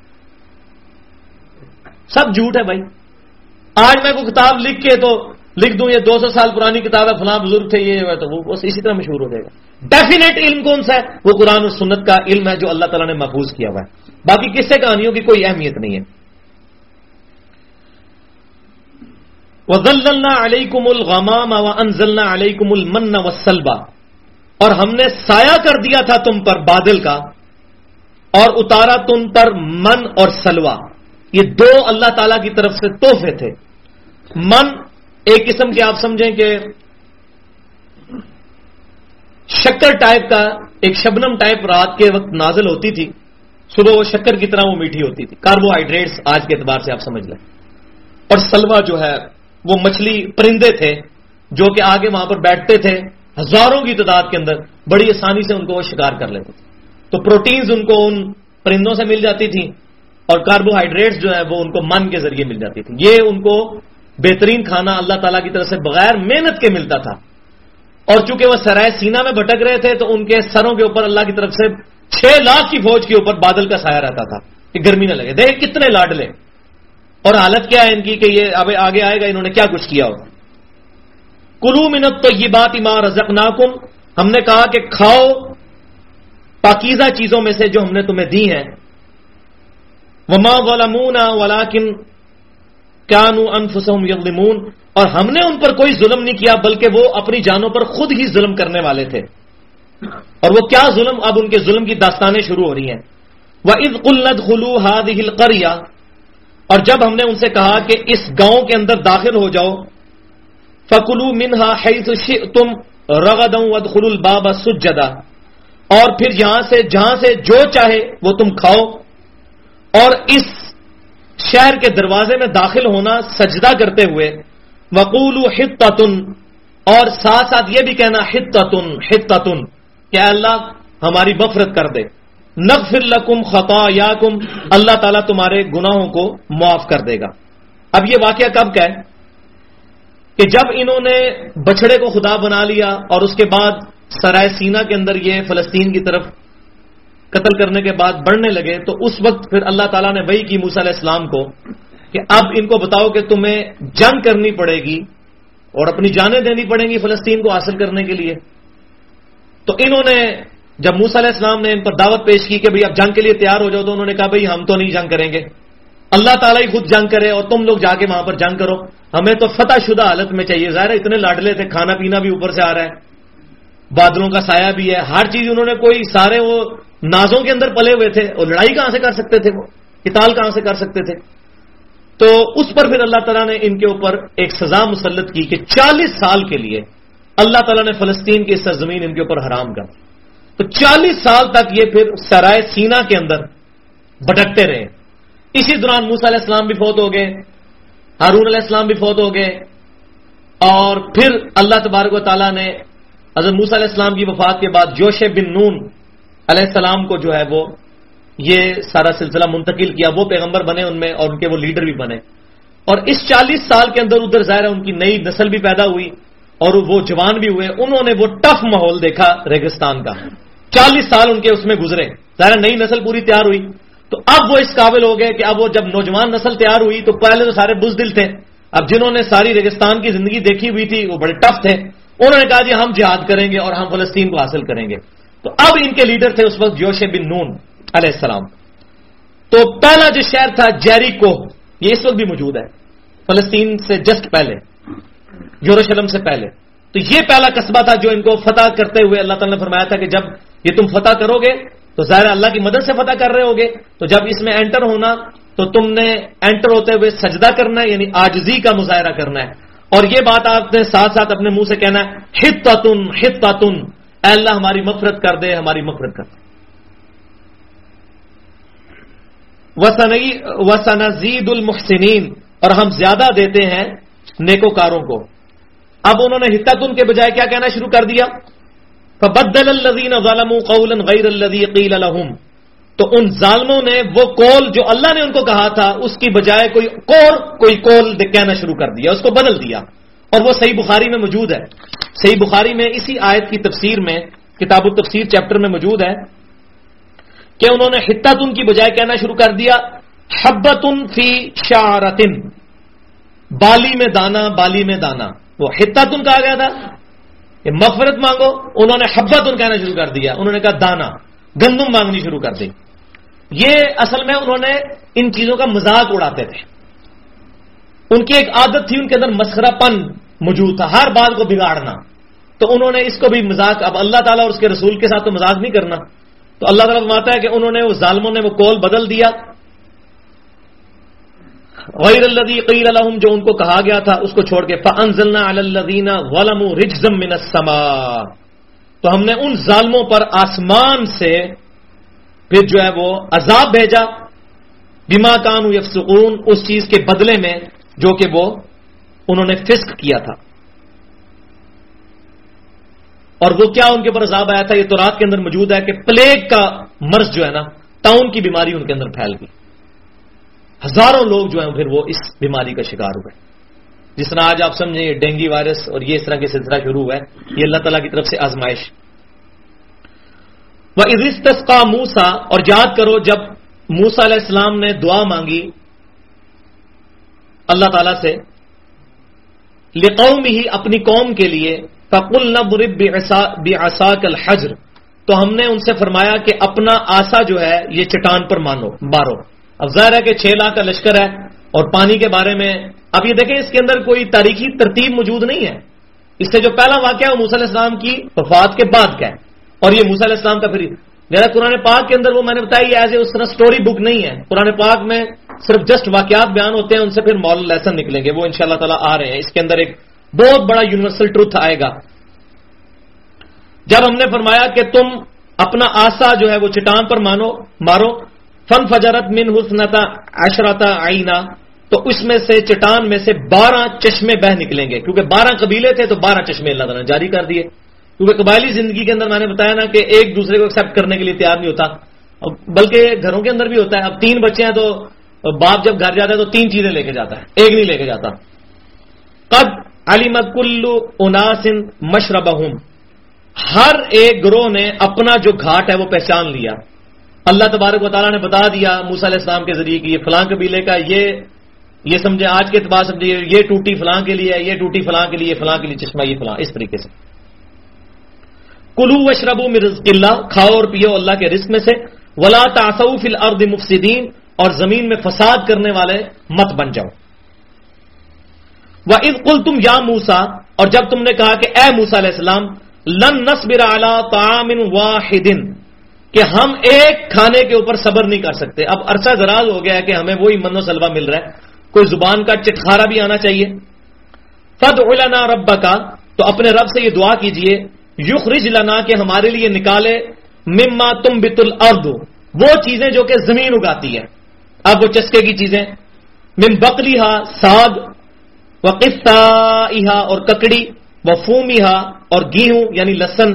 سب جھوٹ ہے بھائی۔ آج میں کوئی کتاب لکھ کے تو لکھ دوں یہ دو سو سال پرانی کتاب ہے، فلاں بزرگ تھے یہ ہے، تو وہ بس اسی طرح مشہور ہو جائے گا۔ ڈیفینیٹ علم کون سا ہے؟ وہ قرآن اور سنت کا علم ہے جو اللہ تعالیٰ نے محفوظ کیا ہوا ہے، باقی قصے کہانیوں کی کوئی اہمیت نہیں ہے۔ وَظَلَّلْنَا عَلَيْكُمُ الْغَمَامَ وَأَنزَلْنَا عَلَيْكُمُ الْمَنَّ وَالسَّلْوَىٰ، اور ہم نے سایہ کر دیا تھا تم پر بادل کا، اور اتارا تم پر من اور سلوا۔ یہ دو اللہ تعالیٰ کی طرف سے تحفے تھے۔ من ایک قسم کے آپ سمجھیں کہ شکر ٹائپ کا، ایک شبنم ٹائپ رات کے وقت نازل ہوتی تھی، صبح وہ شکر کی طرح وہ میٹھی ہوتی تھی، کاربوہائیڈریٹس آج کے اعتبار سے آپ سمجھ لیں۔ اور سلوا جو ہے وہ مچھلی پرندے تھے جو کہ آگے وہاں پر بیٹھتے تھے ہزاروں کی تعداد کے اندر، بڑی آسانی سے ان کو وہ شکار کر لیتے تھے، تو پروٹینز ان کو ان پرندوں سے مل جاتی تھی، اور کاربوہائیڈریٹس جو ہے وہ ان کو من کے ذریعے مل جاتی تھی۔ یہ ان کو بہترین کھانا اللہ تعالیٰ کی طرف سے بغیر محنت کے ملتا تھا، اور چونکہ وہ سرائے سینا میں بھٹک رہے تھے تو ان کے سروں کے اوپر اللہ کی طرف سے چھ لاکھ کی فوج کے اوپر بادل کا سایہ رہتا تھا کہ گرمی نہ لگے۔ دیکھ کتنے لاڈلے، اور حالت کیا ہے ان کی کہ یہ اب آگے آئے گا انہوں نے کیا کچھ کیا ہوگا۔ کلوا من الطیبات ما رزقناکم، ہم نے کہا کہ کھاؤ پاکیزہ چیزوں میں سے جو ہم نے تمہیں دی ہیں۔ وما ظلمونا ولکن کانوا انفسهم یظلمون، اور ہم نے ان پر کوئی ظلم نہیں کیا بلکہ وہ اپنی جانوں پر خود ہی ظلم کرنے والے تھے۔ اور وہ کیا ظلم؟ اب ان کے ظلم کی داستانیں شروع ہو رہی ہیں۔ وَإِذْ قُلْنَا ادْخُلُوا هَٰذِهِ الْقَرْيَةَ، اور جب ہم نے ان سے کہا کہ اس گاؤں کے اندر داخل ہو جاؤ، فَكُلُوا مِنْهَا حَيْثُ شِئْتُمْ رَغَدًا وَادْخُلُوا الْبَابَ سُجَّدًا، اور پھر یہاں سے جہاں سے جو چاہے وہ تم کھاؤ، اور اس شہر کے دروازے میں داخل ہونا سجدہ کرتے ہوئے، وَقُولُوا حِطَّةٌ، اور ساتھ ساتھ یہ بھی کہنا حِطَّةٌ حِطَّةٌ کہ اللہ ہماری مغفرت کر دے، نغفر لکم خطایاکم، اللہ تعالیٰ تمہارے گناہوں کو معاف کر دے گا۔ اب یہ واقعہ کب کا ہے کہ جب انہوں نے بچڑے کو خدا بنا لیا اور اس کے بعد سرائے سینا کے اندر یہ فلسطین کی طرف قتل کرنے کے بعد بڑھنے لگے، تو اس وقت پھر اللہ تعالیٰ نے وحی کی موسیٰ علیہ السلام کو کہ اب ان کو بتاؤ کہ تمہیں جنگ کرنی پڑے گی اور اپنی جانیں دینی پڑیں گی فلسطین کو حاصل کرنے کے لیے۔ تو انہوں نے جب موسیٰ علیہ السلام نے ان پر دعوت پیش کی کہ بھئی اب جنگ کے لیے تیار ہو جاؤ، تو انہوں نے کہا بھئی ہم تو نہیں جنگ کریں گے، اللہ تعالیٰ ہی خود جنگ کرے اور تم لوگ جا کے وہاں پر جنگ کرو، ہمیں تو فتح شدہ حالت میں چاہیے۔ ظاہر ہے اتنے لاڈلے تھے، کھانا پینا بھی اوپر سے آ رہا ہے، بادلوں کا سایہ بھی ہے، ہر چیز انہوں نے کوئی سارے وہ نازوں کے اندر پلے ہوئے تھے، اور لڑائی کہاں سے کر سکتے تھے، وہ قتال کہاں سے کر سکتے تھے۔ تو اس پر پھر اللہ تعالیٰ نے ان کے اوپر ایک سزا مسلط کی کہ چالیس سال کے لیے اللہ تعالیٰ نے فلسطین کی سرزمین ان کے اوپر حرام کر، تو چالیس سال تک یہ پھر سرائے سینا کے اندر بھٹکتے رہے۔ اسی دوران موسیٰ علیہ السلام بھی فوت ہو گئے، ہارون علیہ السلام بھی فوت ہو گئے، اور پھر اللہ تبارک و تعالیٰ نے حضرت موسیٰ علیہ السلام کی وفات کے بعد یوشع بن نون علیہ السلام کو جو ہے وہ یہ سارا سلسلہ منتقل کیا، وہ پیغمبر بنے ان میں، اور ان کے وہ لیڈر بھی بنے۔ اور اس چالیس سال کے اندر ادھر ظاہر ہے ان کی نئی نسل بھی پیدا ہوئی، اور وہ جوان بھی ہوئے, انہوں نے وہ ٹف ماحول دیکھا ریگستان کا, چالیس سال ان کے اس میں گزرے, ظاہر نئی نسل پوری تیار ہوئی, تو اب وہ اس قابل ہو گئے کہ اب وہ جب نوجوان نسل تیار ہوئی تو پہلے تو سارے بزدل تھے, اب جنہوں نے ساری ریگستان کی زندگی دیکھی ہوئی تھی وہ بڑے ٹف تھے, انہوں نے کہا جی ہم جہاد کریں گے اور ہم فلسطین کو حاصل کریں گے. تو اب ان کے لیڈر تھے اس وقت یوشع بن نون علیہ السلام. تو پہلا جو شہر تھا جیریکو, یہ اس وقت بھی موجود ہے فلسطین سے جسٹ پہلے, یروشلم سے پہلے. تو یہ پہلا قصبہ تھا جو ان کو فتح کرتے ہوئے اللہ تعالیٰ نے فرمایا تھا کہ جب یہ تم فتح کرو گے تو ظاہر اللہ کی مدد سے فتح کر رہے ہوگے, تو جب اس میں انٹر ہونا تو تم نے انٹر ہوتے ہوئے سجدہ کرنا ہے, یعنی عاجزی کا مظاہرہ کرنا ہے, اور یہ بات آپ نے ساتھ ساتھ اپنے منہ سے کہنا ہے حطۃ حطۃ, اے اللہ ہماری مغفرت کر دے, ہماری مغفرت کر دے. وَسَنَزِيدُ الْمُحْسِنِينَ, اور ہم زیادہ دیتے ہیں نیکوکاروں کو. اب انہوں نے حطۃ کے بجائے کیا کہنا شروع کر دیا, فَبَدَّلَ الَّذِينَ ظَلَمُوا قَوْلًا غَيْرَ الَّذِي قِيلَ لَهُمْ, تو ان ظالموں نے وہ قول جو اللہ نے ان کو کہا تھا اس کی بجائے کوئی اور کوئی قول کہنا شروع کر دیا, اس کو بدل دیا. اور وہ صحیح بخاری میں موجود ہے, صحیح بخاری میں اسی آیت کی تفسیر میں کتاب التفسیر چیپٹر میں موجود ہے کہ انہوں نے حطۃ کی بجائے کہنا شروع کر دیا حبۃ فی شعرۃ, بالی میں دانا, بالی میں دانا. وہ حطۃ کہا گیا تھا کہ مغفرت مانگو, انہوں نے حبۃ کہنا شروع کر دیا, انہوں نے کہا دانا, گندم مانگنی شروع کر دی. یہ اصل میں انہوں نے ان چیزوں کا مذاق اڑاتے تھے, ان کی ایک عادت تھی, ان کے اندر مسخرہ پن موجود تھا, ہر بات کو بگاڑنا. تو انہوں نے اس کو بھی مذاق, اب اللہ تعالیٰ اور اس کے رسول کے ساتھ تو مذاق نہیں کرنا, تو اللہ تعالیٰ فرماتا ہے کہ انہوں نے وہ ظالموں نے وہ قول بدل دیا غیر الذی قیل لہم, جو ان کو کہا گیا تھا اس کو چھوڑ کے فانزلنا علی الذین ظلموا رجزا من السماء, تو ہم نے ان ظالموں پر آسمان سے پھر جو ہے وہ عذاب بھیجا بما کانوا یفسقون, اس چیز کے بدلے میں جو کہ وہ انہوں نے فسق کیا تھا. اور وہ کیا ان کے اوپر عذاب آیا تھا, یہ تورات کے اندر موجود ہے کہ پلیگ کا مرض جو ہے نا, ٹاؤن کی بیماری ان کے اندر پھیل گئی, ہزاروں لوگ جو ہیں پھر وہ اس بیماری کا شکار ہوئے. جس طرح آج آپ سمجھیں یہ ڈینگی وائرس اور یہ اس طرح کے سلسلہ شروع ہوا ہے, یہ اللہ تعالیٰ کی طرف سے آزمائش. وَإِذِ اسْتَسْقَىٰ مُوسَىٰ, اور یاد کرو جب موسیٰ علیہ السلام نے دعا مانگی اللہ تعالیٰ سے لِقَوْمِهِ, اپنی قوم کے لیے, فَقُلْنَا اضْرِب بِعَصَاكَ الْحَجْرَ, تو ہم نے ان سے فرمایا کہ اپنا آسا جو ہے یہ چٹان پر مانو مارو. اب ظاہر ہے کہ چھ لاکھ کا لشکر ہے اور پانی کے بارے میں اب یہ دیکھیں اس کے اندر کوئی تاریخی ترتیب موجود نہیں ہے, اس سے جو پہلا واقعہ ہے وہ موسیٰ علیہ السلام کی وفات کے بعد کا ہے, اور یہ موسیٰ علیہ السلام کا پھر میرا قرآن پاک کے اندر وہ میں نے بتایا یہ ایز اے اس طرح سٹوری بک نہیں ہے. قرآن پاک میں صرف جسٹ واقعات بیان ہوتے ہیں, ان سے پھر مورل لیسن نکلیں گے, وہ ان شاء اللہ تعالیٰ آ رہے ہیں. اس کے اندر ایک بہت بڑا یونیورسل ٹروتھ آئے گا. جب ہم نے فرمایا کہ تم اپنا آسا جو ہے وہ چٹان پر مانو مارو, فن فجرت من حسنتا عشرتا عینا, تو اس میں سے چٹان میں سے بارہ چشمے بہ نکلیں گے, کیونکہ بارہ قبیلے تھے تو بارہ چشمے اللہ تعالیٰ نے جاری کر دیے. کیونکہ قبائلی زندگی کے اندر میں نے بتایا نا کہ ایک دوسرے کو ایکسپٹ کرنے کے لیے تیار نہیں ہوتا, بلکہ گھروں کے اندر بھی ہوتا ہے. اب تین بچے ہیں تو باپ جب گھر جاتا ہے تو تین چیزیں لے کے جاتا ہے, ایک نہیں لے کے جاتا. قد علمت کل اناس مشربہم, ہر ایک گروہ نے اپنا جو گھاٹ ہے وہ پہچان لیا. اللہ تبارک و تعالیٰ نے بتا دیا موسیٰ علیہ السلام کے ذریعے کہ یہ فلاں قبیلے کا, یہ یہ سمجھے آج کے اعتبار سمجھے یہ ٹوٹی فلاں کے لیے, یہ ٹوٹی فلاں کے لیے, فلاں کے لیے چشمہ یہ فلاں, اس طریقے سے. کلو وشربوا من رزق اللہ, کھاؤ اور پیو اللہ کے رزق میں سے. ولا تعثوا فی الارض مفسدین, اور زمین میں فساد کرنے والے مت بن جاؤ. وَإِذْ قُلْتُمْ يَا مُوسَىٰ, اور جب تم نے کہا کہ اے موسیٰ علیہ السلام, لَن نَصْبِرَ عَلَىٰ طَعَامٍ وَاحِدٍ, کہ ہم ایک کھانے کے اوپر صبر نہیں کر سکتے. اب عرصہ دراز ہو گیا ہے کہ ہمیں وہی من و سلوہ مل رہا ہے, کوئی زبان کا چٹخارا بھی آنا چاہیے. فَادْعُ لَنَا رَبَّكَ, تو اپنے رب سے یہ دعا کیجئے, یخرج لنا, کہ ہمارے لیے نکالے, مما تنبت الارض, وہ چیزیں جو کہ زمین اگاتی ہے. اب وہ چسکے کی چیزیں, من بقلیہا, ساگ, وقثائہا, اور ککڑی, وفومیہا, اور گیہوں یعنی لہسن,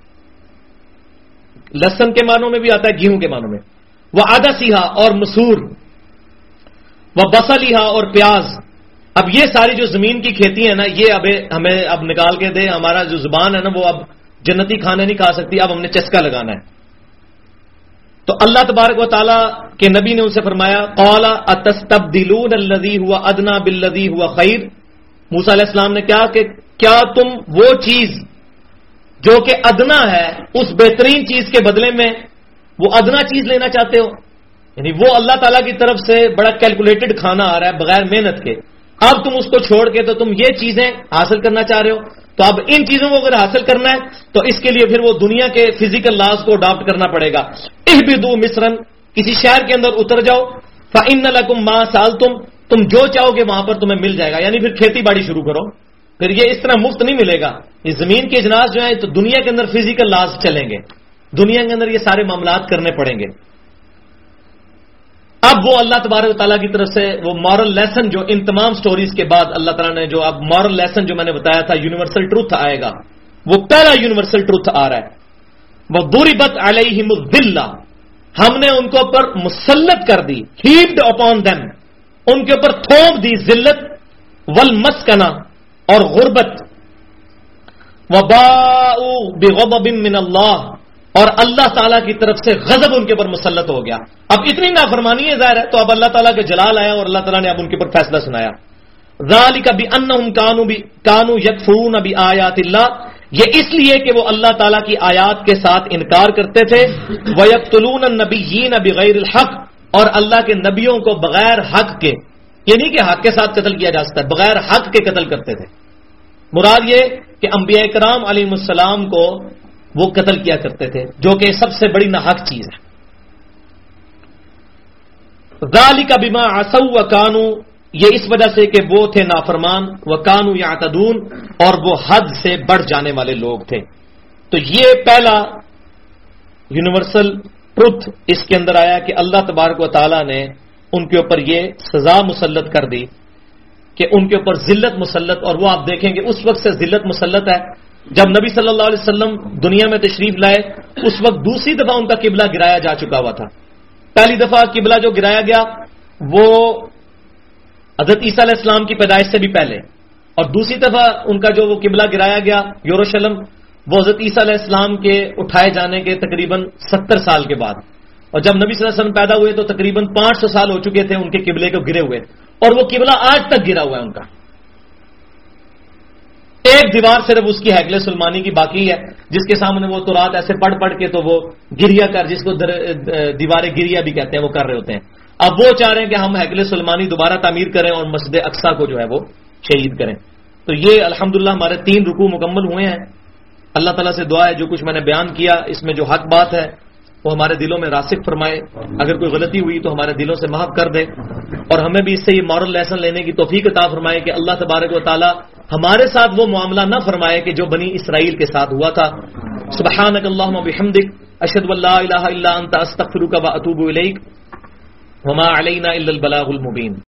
لہسن کے معنوں میں بھی آتا ہے گیہوں کے معنوں میں, وعدسیہا, اور مسور, وبصلیہا, اور پیاز, اب یہ ساری جو زمین کی کھیتی ہے نا، یہ اب ہمیں اب نکال کے دے، ہمارا جو زبان ہے نا وہ اب جنتی کھانے نہیں کھا سکتی، اب ہم نے چسکا لگانا ہے. تو اللہ تبارک و تعالیٰ کے نبی نے ان سے فرمایا قال اتستبدلون الذی هو ادنی بالذی هو خیر. موسیٰ علیہ السلام نے کہا کہ کیا تم وہ چیز جو کہ ادنا ہے اس بہترین چیز کے بدلے میں وہ ادنا چیز لینا چاہتے ہو؟ یعنی وہ اللہ تعالیٰ کی طرف سے بڑا کیلکولیٹڈ کھانا آ رہا ہے بغیر محنت کے، اب تم اس کو چھوڑ کے تو تم یہ چیزیں حاصل کرنا چاہ رہے ہو. تو اب ان چیزوں کو اگر حاصل کرنا ہے تو اس کے لیے پھر وہ دنیا کے فزیکل لاز کو اڈاپٹ کرنا پڑے گا. اہبطوا مصرا، کسی شہر کے اندر اتر جاؤ، فإن لکم ما سألتم، تم جو چاہو گے وہاں پر تمہیں مل جائے گا. یعنی پھر کھیتی باڑی شروع کرو، پھر یہ اس طرح مفت نہیں ملے گا. یہ زمین کے اجناس جو ہیں تو دنیا کے اندر فزیکل لاز چلیں گے، دنیا کے اندر یہ سارے معاملات کرنے پڑیں گے. اب وہ اللہ تبارک و تعالیٰ کی طرف سے وہ مورل لیسن جو ان تمام سٹوریز کے بعد اللہ تعالیٰ نے جو اب مورل لیسن جو میں نے بتایا تھا یونیورسل ٹروتھ آئے گا، وہ پہلا یونیورسل ٹروتھ آ رہا ہے. وہ ضربت علیہم الذلہ، ہم نے ان کے اوپر مسلط کر دی، ہیپڈ اپون دیم، ان کے اوپر تھوپ دی ذلت، والمسکنہ اور غربت، وباءوا بغضب من اللہ، اور اللہ تعالیٰ کی طرف سے غضب ان کے اوپر مسلط ہو گیا. اب اتنی نافرمانی ہے ظاہر ہے، تو اب اللہ تعالیٰ کے جلال آیا اور اللہ تعالیٰ نے اب ان کے اوپر فیصلہ سنایا. ذالک بانہم کانوا کانوا یکفرون بآیات اللہ، یہ اس لیے کہ وہ اللہ تعالیٰ کی آیات کے ساتھ انکار کرتے تھے. ویقتلون النبیین بغیر الحق، اور اللہ کے نبیوں کو بغیر حق کے، یہ نہیں کہ حق کے ساتھ قتل کیا جا سکتا ہے، بغیر حق کے قتل کرتے تھے. مراد یہ کہ انبیاء کرام علیہ السلام کو وہ قتل کیا کرتے تھے، جو کہ سب سے بڑی ناحق چیز ہے. ذالک بما عصوا وکانوا، یہ اس وجہ سے کہ وہ تھے نافرمان، وکانوا یعتدون، اور وہ حد سے بڑھ جانے والے لوگ تھے. تو یہ پہلا یونیورسل ٹروتھ اس کے اندر آیا کہ اللہ تبارک و تعالیٰ نے ان کے اوپر یہ سزا مسلط کر دی کہ ان کے اوپر ذلت مسلط. اور وہ آپ دیکھیں گے اس وقت سے ذلت مسلط ہے جب نبی صلی اللہ علیہ وسلم دنیا میں تشریف لائے، اس وقت دوسری دفعہ ان کا قبلہ گرایا جا چکا ہوا تھا. پہلی دفعہ قبلہ جو گرایا گیا وہ حضرت عیسیٰ علیہ السلام کی پیدائش سے بھی پہلے، اور دوسری دفعہ ان کا جو وہ قبلہ گرایا گیا یروشلم، وہ حضرت عیسیٰ علیہ السلام کے اٹھائے جانے کے تقریباً ستر سال کے بعد. اور جب نبی صلی اللہ علیہ وسلم پیدا ہوئے تو تقریباً پانچ سو سال ہو چکے تھے ان کے قبلے کو گرے ہوئے، اور وہ قبلہ آج تک گرا ہوا ہے ان کا. ایک دیوار صرف اس کی ہیکل سلمانی کی باقی ہے، جس کے سامنے وہ تورات ایسے پڑھ پڑھ کے تو وہ گریا کر، جس کو دیوار گریا بھی کہتے ہیں، وہ کر رہے ہوتے ہیں. اب وہ چاہ رہے ہیں کہ ہم ہیکل سلمانی دوبارہ تعمیر کریں اور مسجد اقصیٰ کو جو ہے وہ شہید کریں. تو یہ الحمدللہ ہمارے تین رکوع مکمل ہوئے ہیں. اللہ تعالیٰ سے دعا ہے جو کچھ میں نے بیان کیا اس میں جو حق بات ہے وہ ہمارے دلوں میں راسخ فرمائے، اگر کوئی غلطی ہوئی تو ہمارے دلوں سے معاف کر دے، اور ہمیں بھی اس سے یہ مورل لیسن لینے کی توفیق عطا فرمائے کہ اللہ تبارک و تعالیٰ ہمارے ساتھ وہ معاملہ نہ فرمائے کہ جو بنی اسرائیل کے ساتھ ہوا تھا. سبحانک اللہم وبحمدک، اشہد ان لا الہ الا انت، استغفرک واتوب الیک، وما علینا الا البلاغ المبین.